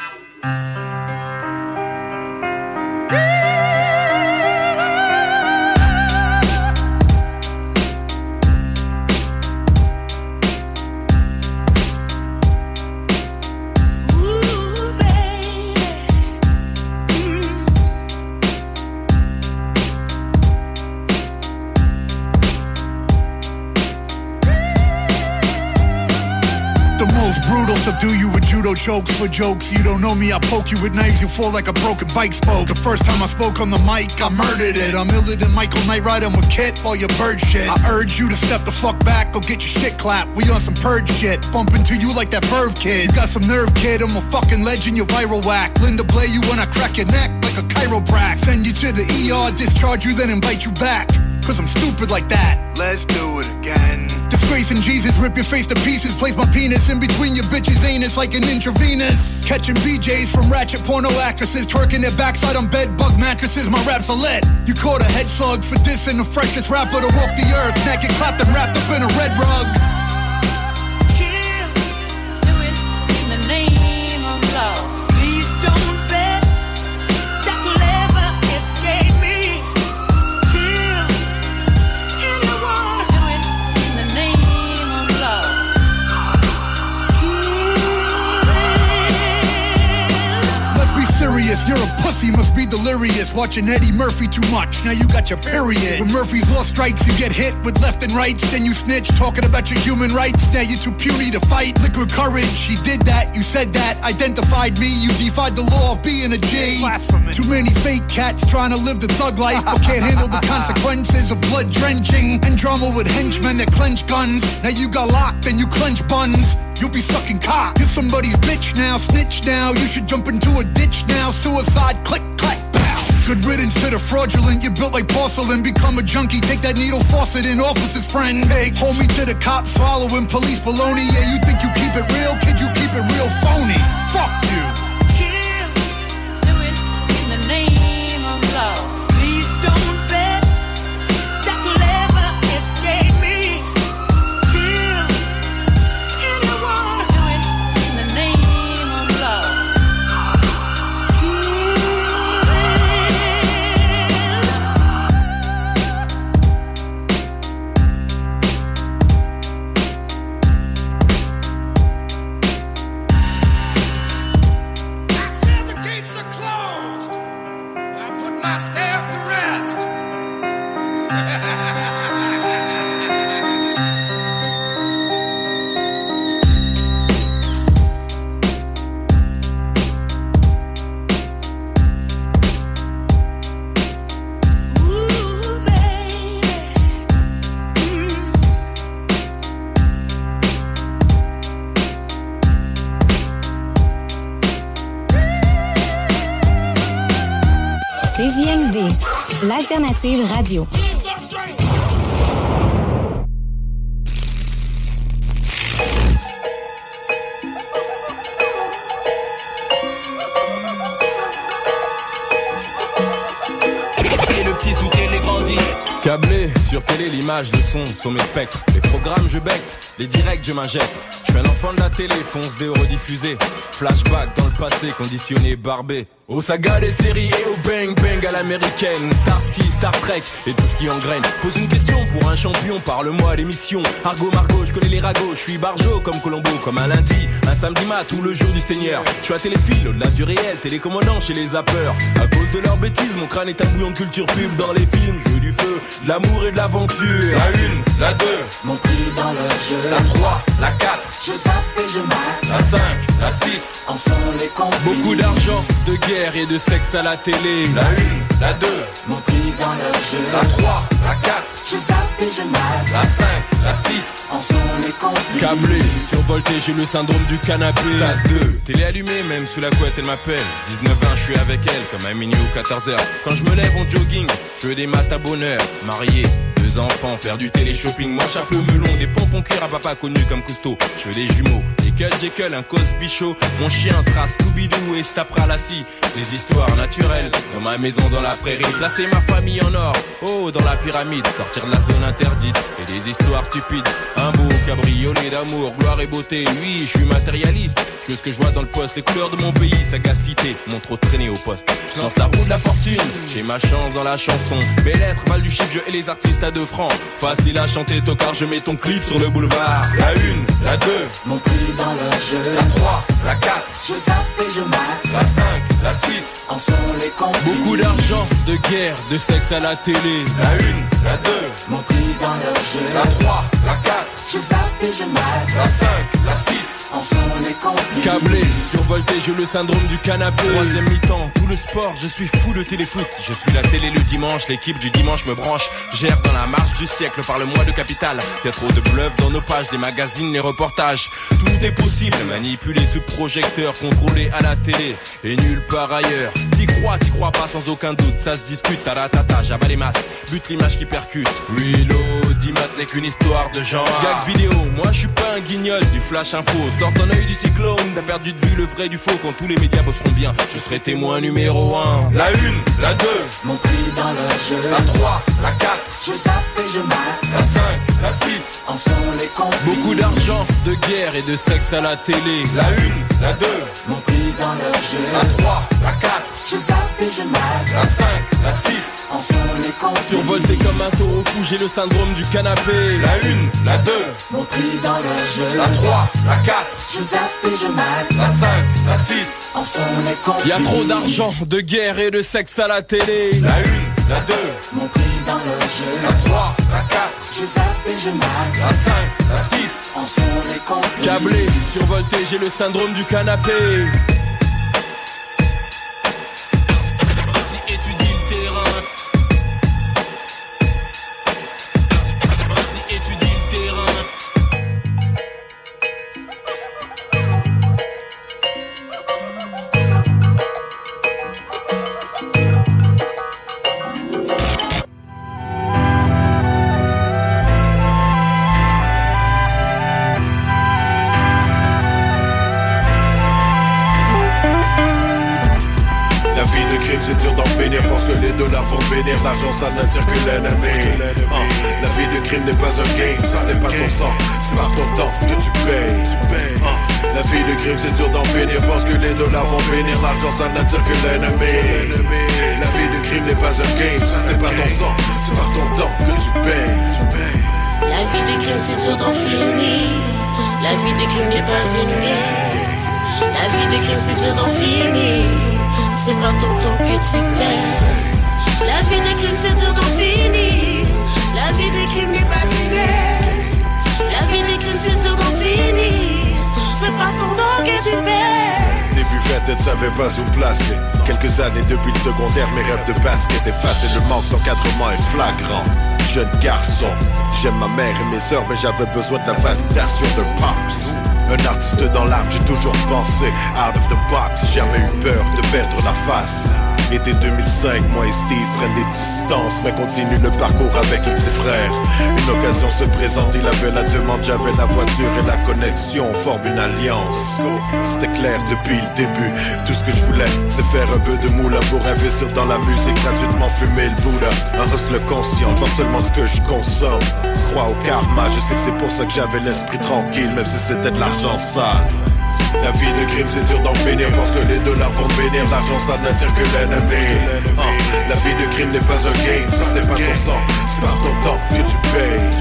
Speaker 24: Subdue you with judo chokes for jokes. You don't know me, I poke you with knives. You fall like a broken bike spoke. The first time I spoke on the mic, I murdered it. I'm iller than Michael Knight riding with Kit, all your bird shit. I urge you to step the fuck back, go get your shit clapped. We on some purge shit, bump into you like that Verve kid. You got some nerve, kid, I'm a fucking legend, you viral whack. Linda Blay you when I crack your neck like a chiropract. Send you to the ER, discharge you, then invite you back. Cause I'm stupid like that.
Speaker 15: Let's do it again.
Speaker 24: Disgracing Jesus, rip your face to pieces. Place my penis in between your bitch's anus like an intravenous. Catching BJs from ratchet porno actresses, twerking their backside on bed bug mattresses. My rap's a lead. You caught a head slug for dissing the freshest rapper to walk the earth. Naked, clapped and wrapped up in a red rug.
Speaker 25: Kill, do it in the name of love. Please don't bet that you'll ever escape me.
Speaker 24: Serious, you're a pussy, must be delirious. Watching Eddie Murphy too much, now you got your period. When Murphy's Law strikes, you get hit with left and rights. Then you snitch, talking about your human rights. Now you're too puny to fight. Liquid courage, he did that, you said that. Identified me, you defied the law of being a G. Blasphemy. Too many fake cats trying to live the thug life, but can't handle the consequences of blood drenching. And drama with henchmen that clench guns. Now you got locked and you clench buns. You'll be sucking cock. You're somebody's bitch now, snitch now. You should jump into a ditch now. Suicide, click, clack, bow. Good riddance to the fraudulent. You're built like porcelain. Become a junkie, take that needle faucet in. Officer's friend, hey, hold me to the cops, swallowing police baloney. Yeah, you think you keep it real? Kid, you keep it real phony. Fuck you.
Speaker 25: Kill, do it in the name of love. Please don't bet that you'll ever escape me. Ooh.
Speaker 1: L'Alternative Radio.
Speaker 3: Et le petit sous télé grandit. Câblé, sur télé, l'image, le son sont mes spectres. Les programmes, je becte, les directs, je m'injecte. Je suis un enfant de la télé, fonce des rediffusés. Flashback dans le passé, conditionné, barbé. Aux sagas des séries et au bang bang à l'américaine. Starsky, Star Trek et tout ce qui engraine. Pose une question pour un champion, parle-moi à l'émission. Argot Margot, je connais les ragots, je suis barjo comme Colombo. Comme un lundi, un samedi mat ou le jour du Seigneur. Je suis à téléphile, au-delà du réel, télécommandant chez les zappeurs. À cause de leurs bêtises, mon crâne est un bouillon de culture pub. Dans les films, jeu du feu, de l'amour et de l'aventure. La 1, la 2,
Speaker 20: mon prix dans le jeu.
Speaker 3: La 3, la 4,
Speaker 20: je zappe et je mate.
Speaker 3: La 5, la 6,
Speaker 20: en sont les complices.
Speaker 3: Beaucoup d'argent, de guerre et de sexe à la télé. La 1, la 2,
Speaker 20: mon prix dans le jeu.
Speaker 3: La 3, la 4,
Speaker 20: je zappe et je mate.
Speaker 3: La 5, la 6,
Speaker 20: en sont les complices.
Speaker 3: Câblé, survolté, j'ai le syndrome du canapé. Stade 2, télé allumée, même sous la couette elle m'appelle. 19 ans, je suis avec elle, comme à minuit ou 14h. Quand je me lève en jogging, je veux des maths à bonheur. Marié, 2 enfants, faire du télé-shopping. Moi chapeau melon, des pompons cuir à papa connu comme Cousteau. Je veux des jumeaux, Jekyll, un Cosby Show. Mon chien sera Scooby-Doo et se tapera la scie. Les histoires naturelles, dans ma maison dans la prairie. Placer ma famille en or, oh dans la pyramide. Sortir de la zone interdite et des histoires stupides. Un beau cabriolet d'amour, gloire et beauté. Oui, je suis matérialiste, je veux ce que je vois dans le poste. Les couleurs de mon pays, sagacité, mon trop traîné au poste. Je lance la roue de la fortune, j'ai ma chance dans la chanson. Belles lettres, Val du Chiffre, je hais les artistes à 2 francs. Facile à chanter, tocard, je mets ton clip sur le boulevard. La 1, la 2,
Speaker 20: mon prix dans le jeu.
Speaker 3: La 3, la 4,
Speaker 20: je zappe et je mate.
Speaker 3: La 5, la 6,
Speaker 20: en sont les complices.
Speaker 3: Beaucoup d'argent, de guerre, de sexe à la télé. La 1, la 2,
Speaker 20: mon prix dans le jeu.
Speaker 3: La 3, la 4,
Speaker 20: je zappe et je mate.
Speaker 3: La 5, la 6,
Speaker 20: en sont les complices.
Speaker 3: Câblé, survolté, j'ai le syndrome du canapé. 3e mi-temps, tout le sport, je suis fou de téléfoot. Je suis la télé le dimanche, l'équipe du dimanche me branche. Gère dans la marche du siècle, parle-moi de capital. Y'a trop de bluff dans nos pages, des magazines, les reportages. Tout est possible, manipulé sous projecteur, contrôlé à la télé et nulle part ailleurs. T'y crois pas sans aucun doute, ça se discute. Taratata, j'abats les masques, bute l'image qui percute. Reload, 10 mat n'est qu'une histoire de genre. Gag vidéo, moi je suis pas un guignol du flash info. Sors ton œil du cyclone, t'as perdu de vue le vrai du faux. Quand tous les médias bosseront bien, je serai témoin numéro 1. La 1, la 2,
Speaker 20: mon prix dans le jeu.
Speaker 3: La 3, la 4,
Speaker 20: je zappe et je mate.
Speaker 3: La 5, la 6,
Speaker 20: en sont les complices.
Speaker 3: Beaucoup d'argent, de guerre et de sexe à la télé. La 1, la 2,
Speaker 20: mon prix dans le jeu.
Speaker 3: La 3, la 4,
Speaker 20: je zappe et je mate.
Speaker 3: La 5, la 6,
Speaker 20: en sont les complices.
Speaker 3: Survolté comme un taureau fou, j'ai le syndrome du canapé. La 1, la 2,
Speaker 20: mon prix dans le jeu.
Speaker 3: La 3, la 4,
Speaker 20: je zappe et je mate.
Speaker 3: La 5, la 6,
Speaker 20: en sont les complices.
Speaker 3: Y'a trop d'argent, de guerre et de sexe à la télé. La 1, la 2,
Speaker 20: mon prix dans le jeu.
Speaker 3: La 3, la 4,
Speaker 20: je zappe et je mate.
Speaker 3: La 5, la 6,
Speaker 20: en sont les complices.
Speaker 3: Câblé, survolté, j'ai le syndrome du canapé.
Speaker 21: L'argent ça n'attire que l'ennemi. La vie de crime n'est pas un game, ça n'est pas ton sang, c'est par ton temps que tu payes. La vie de crime c'est dur d'en finir parce que les dollars vont venir. L'argent ça n'attire que l'ennemi. La vie de crime n'est pas un game, ça n'est pas ton sang, c'est par ton temps que tu payes.
Speaker 25: La vie de crime c'est dur d'en finir. La vie de crime n'est pas une game. La vie de crime c'est dur d'en finir. C'est par ton temps que tu payes. La vie des crimes c'est dur d'en finir. La vie des crimes n'est pas une guerre. La vie des crimes c'est dur d'en finir. C'est pas ton temps que tu perds.
Speaker 21: Début vingtaine, ne savais pas où placer. Quelques années depuis le secondaire, mes rêves de basket effacés. Le manque d'encadrement est flagrant. Jeune garçon, j'aime ma mère et mes sœurs, mais j'avais besoin de la validation de Pops. Un artiste dans l'âme, j'ai toujours pensé out of the box. J'ai jamais eu peur de perdre la face. Été 2005, moi et Steve prennent des distances, mais continuent le parcours avec le petit frère. Une occasion se présente, il avait la demande, j'avais la voiture et la connexion, on forme une alliance. C'était clair depuis le début, tout ce que je voulais, c'est faire un peu de moula pour investir dans la musique, gratuitement fumer le Bouddha. Un hustle conscient, je vois seulement ce que je consomme. Crois au karma, je sais que c'est pour ça que j'avais l'esprit tranquille, même si c'était de l'argent sale. La vie de crime c'est dur d'en finir parce que les dollars vont bénir. L'argent ça n'attire que l'ennemi. La vie de crime n'est pas un game, ça ce n'est pas ton sang, c'est par ton temps que tu payes.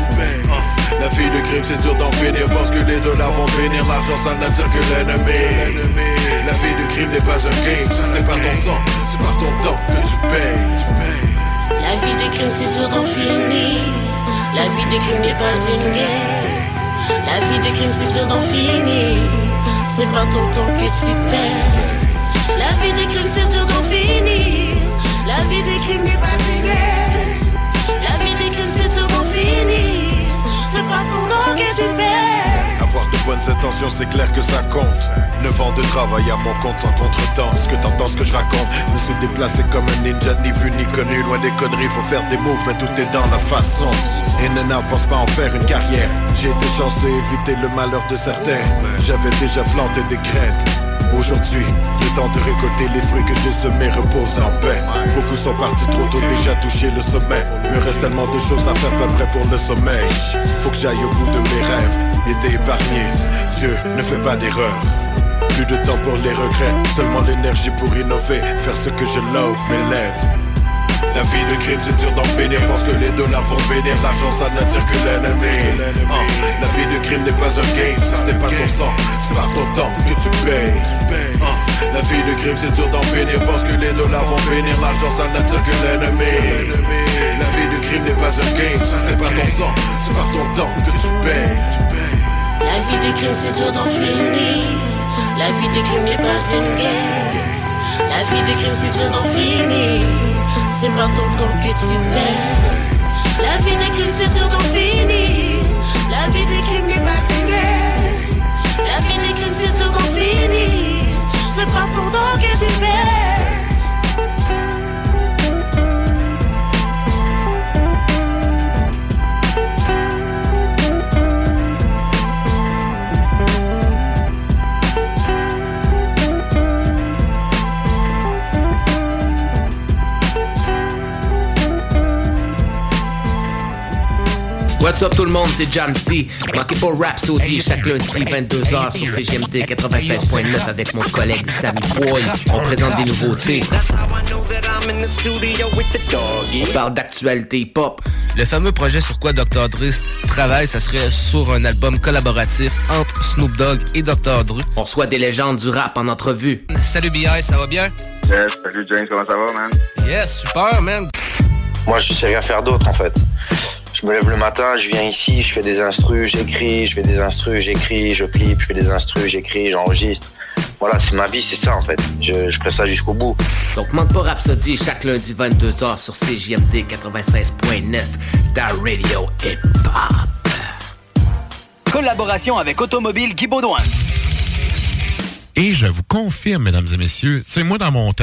Speaker 21: La vie de crime c'est dur d'en finir parce que les dollars vont bénir. L'argent ça n'attire que l'ennemi. La vie de crime n'est pas un game, ça ce n'est pas ton sang, c'est par ton temps que tu payes.
Speaker 25: La vie de crime c'est dur d'en finir. La vie de crime n'est pas une guerre. La vie de crime c'est dur d'en finir. C'est pas ton temps que tu perds. La vie des crimes c'est dur d'en finir. La vie des crimes n'est pas une guerre. La vie des crimes c'est dur d'en finir. C'est pas ton temps que tu perds.
Speaker 21: Avoir de bonnes intentions, c'est clair que ça compte. 9 ans de travail à mon compte sans contretemps. Est-ce que t'entends ce que je raconte? Me suis déplacé comme un ninja, ni vu ni connu. Loin des conneries, faut faire des moves, mais tout est dans la façon. In and out, pense pas en faire une carrière. J'ai été chanceux, éviter le malheur de certains. J'avais déjà planté des graines. Aujourd'hui, le temps de récolter les fruits que j'ai semés repose en paix. Beaucoup sont partis trop tôt, déjà touché le sommet. Me reste tellement de choses à faire, pas prêt pour le sommeil. Faut que j'aille au bout de mes rêves et t'es épargné. Dieu, ne fais pas d'erreur. Plus de temps pour les regrets, seulement l'énergie pour innover. Faire ce que je love, mes lèvres. La vie de crime c'est dur d'en finir parce que les dollars vont bénir. L'argent ça n'attire que l'ennemi. La vie de crime n'est pas un game, ça ce n'est pas ton sang, c'est par ton temps que tu payes. La vie de crime c'est dur d'en finir parce que les dollars vont bénir. L'argent ça n'attire que l'ennemi. La vie de crime n'est pas un game, ça ce n'est pas ton sang, c'est par ton temps que tu payes.
Speaker 25: La vie de crime c'est dur d'en finir. La vie de crime n'est pas une guerre. La vie de crime c'est dur d'en finir. C'est pas ton temps que tu perds. La vie des crimes c'est dur d'en finir. La vie des crimes n'est pas une guerre. La vie des crimes c'est dur d'en finir. C'est pas ton temps que tu perds.
Speaker 1: What's up tout le monde, c'est Jamsey. Manquez pas Rhapsody chaque lundi 22h sur CGMD 96.9 avec mon collègue Sammy Boy. On présente des nouveautés. On parle d'actualité hip-hop.
Speaker 2: Le fameux projet sur quoi Dr. Dre travaille, ça serait sur un album collaboratif entre Snoop Dogg et Dr. Dre.
Speaker 1: On reçoit des légendes du rap en entrevue.
Speaker 2: Salut B.I., ça va bien?
Speaker 4: Yes, salut James, comment ça va, man?
Speaker 2: Yes, super, man.
Speaker 18: Moi, je sais rien faire d'autre, en fait. Je me lève le matin, je viens ici, je fais des instrus, j'écris, je fais des instrus, j'écris, je clip, je fais des instrus, j'écris, j'enregistre. Voilà, c'est ma vie, c'est ça en fait. Je ferai ça jusqu'au bout.
Speaker 1: Donc, manque pas Rhapsody chaque lundi 22h sur CJMD 96.9, ta radio hip-hop.
Speaker 14: Collaboration avec Automobile Guy Baudouin.
Speaker 23: Et je vous confirme, mesdames et messieurs, tu sais, moi, dans mon temps...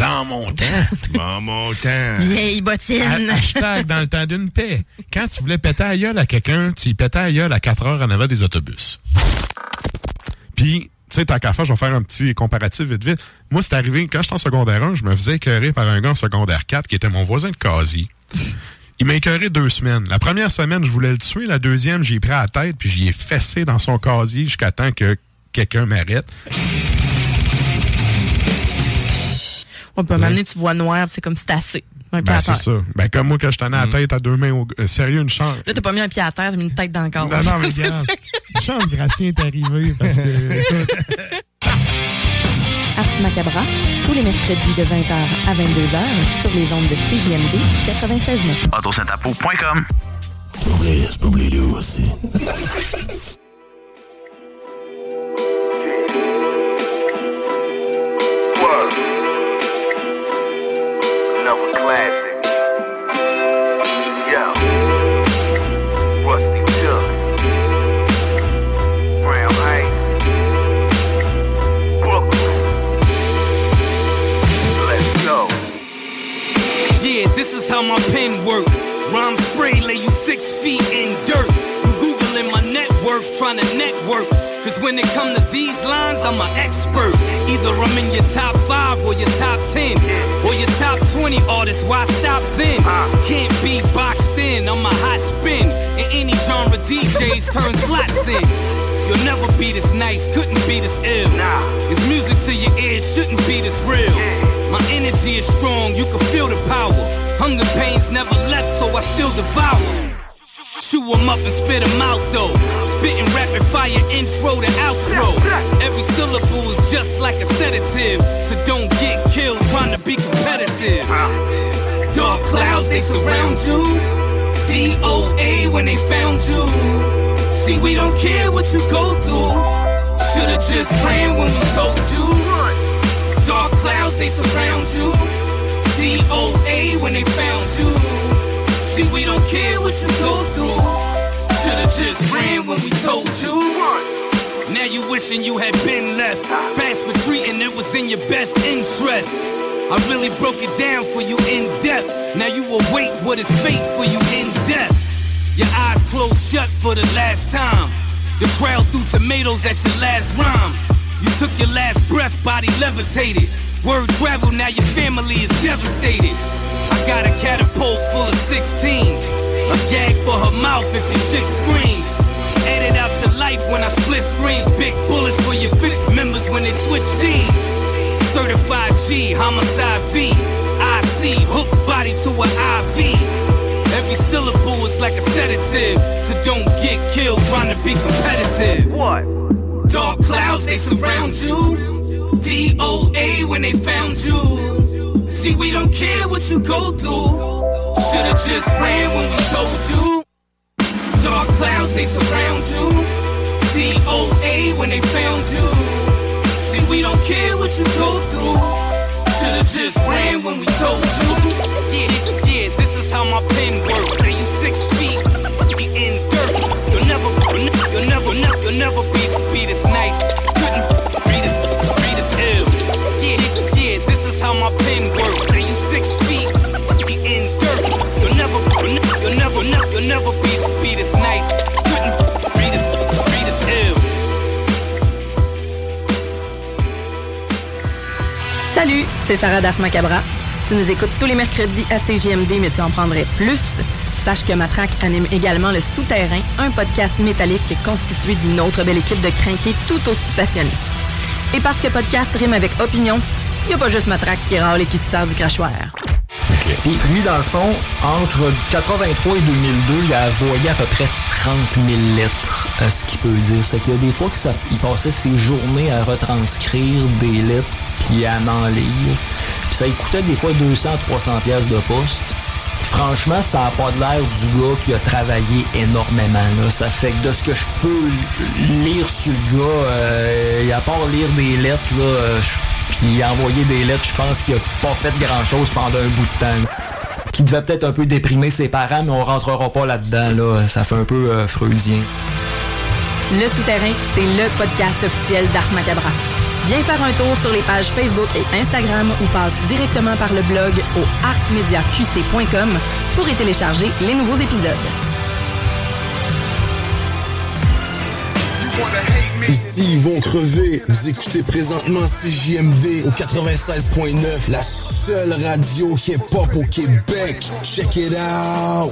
Speaker 26: Vieille bottine.
Speaker 23: Hashtag dans le temps d'une paix. Quand tu voulais péter à gueule à quelqu'un, tu y pétais à gueule à 4 heures en avant des autobus. Puis, tu sais, tant qu'à faire, je vais faire un petit comparatif vite. Moi, c'est arrivé, quand j'étais en secondaire 1, je me faisais écœurer par un gars en secondaire 4 qui était mon voisin de casier. Il m'a écœuré 2 semaines. La première semaine, je voulais le tuer. La deuxième, j'y ai pris à la tête, puis j'y ai fessé dans son casier jusqu'à temps que quelqu'un m'arrête.
Speaker 26: On peut m'amener, tu vois noir, c'est comme si t'as assez. Un pied à
Speaker 23: c'est
Speaker 26: terre.
Speaker 23: ça. Ben, comme moi, quand je tenais la tête à 2 mains, sérieux, une chance.
Speaker 26: Là, t'as pas mis un pied à terre, t'as mis une tête dans le corps.
Speaker 23: Non, mais regarde. Une chance, Gracien est arrivé parce que.
Speaker 7: Ars Macabra, tous les mercredis de 20h à 22h sur les ondes de CJMD 96.9.
Speaker 27: Autosyntapo.com.
Speaker 21: C'est pas oublié aussi.
Speaker 13: Another classic. Yo. Rusty Chuck. Brown Ice. Brooklyn. Let's go.
Speaker 5: 6 feet in dirt. You Googling my net worth, trying to network. Cause when it come to these lines, I'm an expert. Either I'm in your top 5 or your top 10, or your top 20 artists, why stop then? Can't be boxed in, I'm a hot spin. In any genre DJs turn slots in. You'll never be this nice, couldn't be this ill. It's music to your ears, shouldn't be this real. My energy is strong, you can feel the power. Hunger pains never left, so I still devour. Chew 'em up and spit 'em out though. Spitting rapid fire intro to outro. Every syllable is just like a sedative, so don't get killed trying to be competitive. Dark clouds, they surround you. DOA when they found you. See, we don't care what you go through. Should've just ran when we told you. Dark clouds, they surround you. DOA when they found you. See, we don't care what you go through. Should've just ran when we told you. Now you wishing you had been left. Fast retreating, it was in your best interest. I really broke it down for you in depth. Now you await what is fate for you in death. Your eyes closed shut for the last time. The crowd threw tomatoes at your last rhyme. You took your last breath, body levitated. Word travel, now your family is devastated. I got a catapult full of 16s. A gag for her mouth if your chick screams. Edit out your life when I split screens. Big bullets for your fit members when they switch teams. Certified G, homicide V. IC, hook body to an IV. Every syllable is like a sedative, so don't get killed trying to be competitive. What? Dark clouds, they surround you. DOA when they found you. See, we don't care what you go through. Should've just ran when we told you. Dark clouds, they surround you. DOA when they found you. See, we don't care what you go through. Should've just ran when we told you. Yeah, this is how my pen works. Now you 6 feet in dirt. You'll never be this nice. Couldn't be this ill. Yeah, this is how my pen works. Now you 6 feet in dirt. You'll never be this nice. Couldn't be this ill.
Speaker 6: Salut, c'est Sarah Das Macabra. Tu nous écoutes tous les mercredis à CJMD, mais tu en prendrais plus. Sache que Matraque anime également Le Souterrain, un podcast métallique constitué d'une autre belle équipe de crinqués tout aussi passionnés. Et parce que podcast rime avec opinion, il n'y a pas juste Matraque qui râle et qui se sert du crachoir.
Speaker 8: Puis lui, dans le fond, entre 83 et 2002, il a envoyé à peu près 30 000 lettres, ce qu'il peut dire. C'est qu'il y a des fois qu'il passait ses journées à retranscrire des lettres puis à en lire. Puis ça lui coûtait des fois 200-300 piastres de poste. Franchement, ça n'a pas de l'air du gars qui a travaillé énormément. Là. Ça fait que de ce que je peux lire sur le gars, à part lire des lettres, là, puis envoyer des lettres, je pense qu'il a pas fait grand-chose pendant un bout de temps. Puis il devait peut-être un peu déprimer ses parents, mais on rentrera pas là-dedans. Là. Ça fait un peu freudien.
Speaker 6: Le Souterrain, c'est le podcast officiel d'Ars Macabra. Viens faire un tour sur les pages Facebook et Instagram ou passe directement par le blog au arsmediaqc.com pour y télécharger les nouveaux épisodes.
Speaker 21: Ici, ils vont crever. Vous écoutez présentement CJMD au 96.9, la seule radio hip-hop au Québec. Check it out!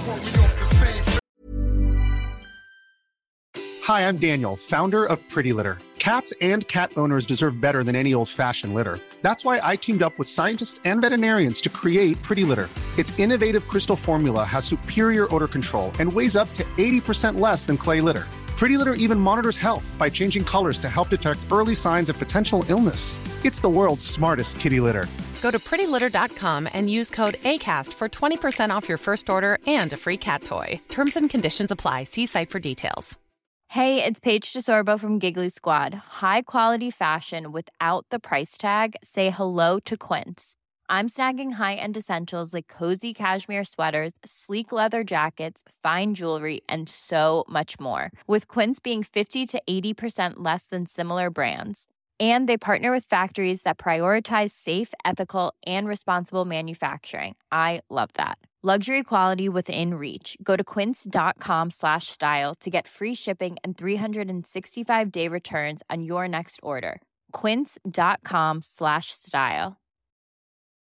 Speaker 10: Hi, I'm Daniel, founder of Pretty Litter. Cats and cat owners deserve better than any old-fashioned litter. That's why I teamed up with scientists and veterinarians to create Pretty Litter. Its innovative crystal formula has superior odor control and weighs up to 80% less than clay litter. Pretty Litter even monitors health by changing colors to help detect early signs of potential illness. It's the world's smartest kitty litter.
Speaker 11: Go to prettylitter.com and use code ACAST for 20% off your first order and a free cat toy. Terms and conditions apply. See site for details.
Speaker 22: Hey, it's Paige DeSorbo from Giggly Squad. High quality fashion without the price tag. Say hello to Quince. I'm snagging high-end essentials like cozy cashmere sweaters, sleek leather jackets, fine jewelry, and so much more. With Quince being 50 to 80% less than similar brands. And they partner with factories that prioritize safe, ethical, and responsible manufacturing. I love that. Luxury quality within reach. Go to quince.com/style to get free shipping and 365-day returns on your next order. Quince.com/style.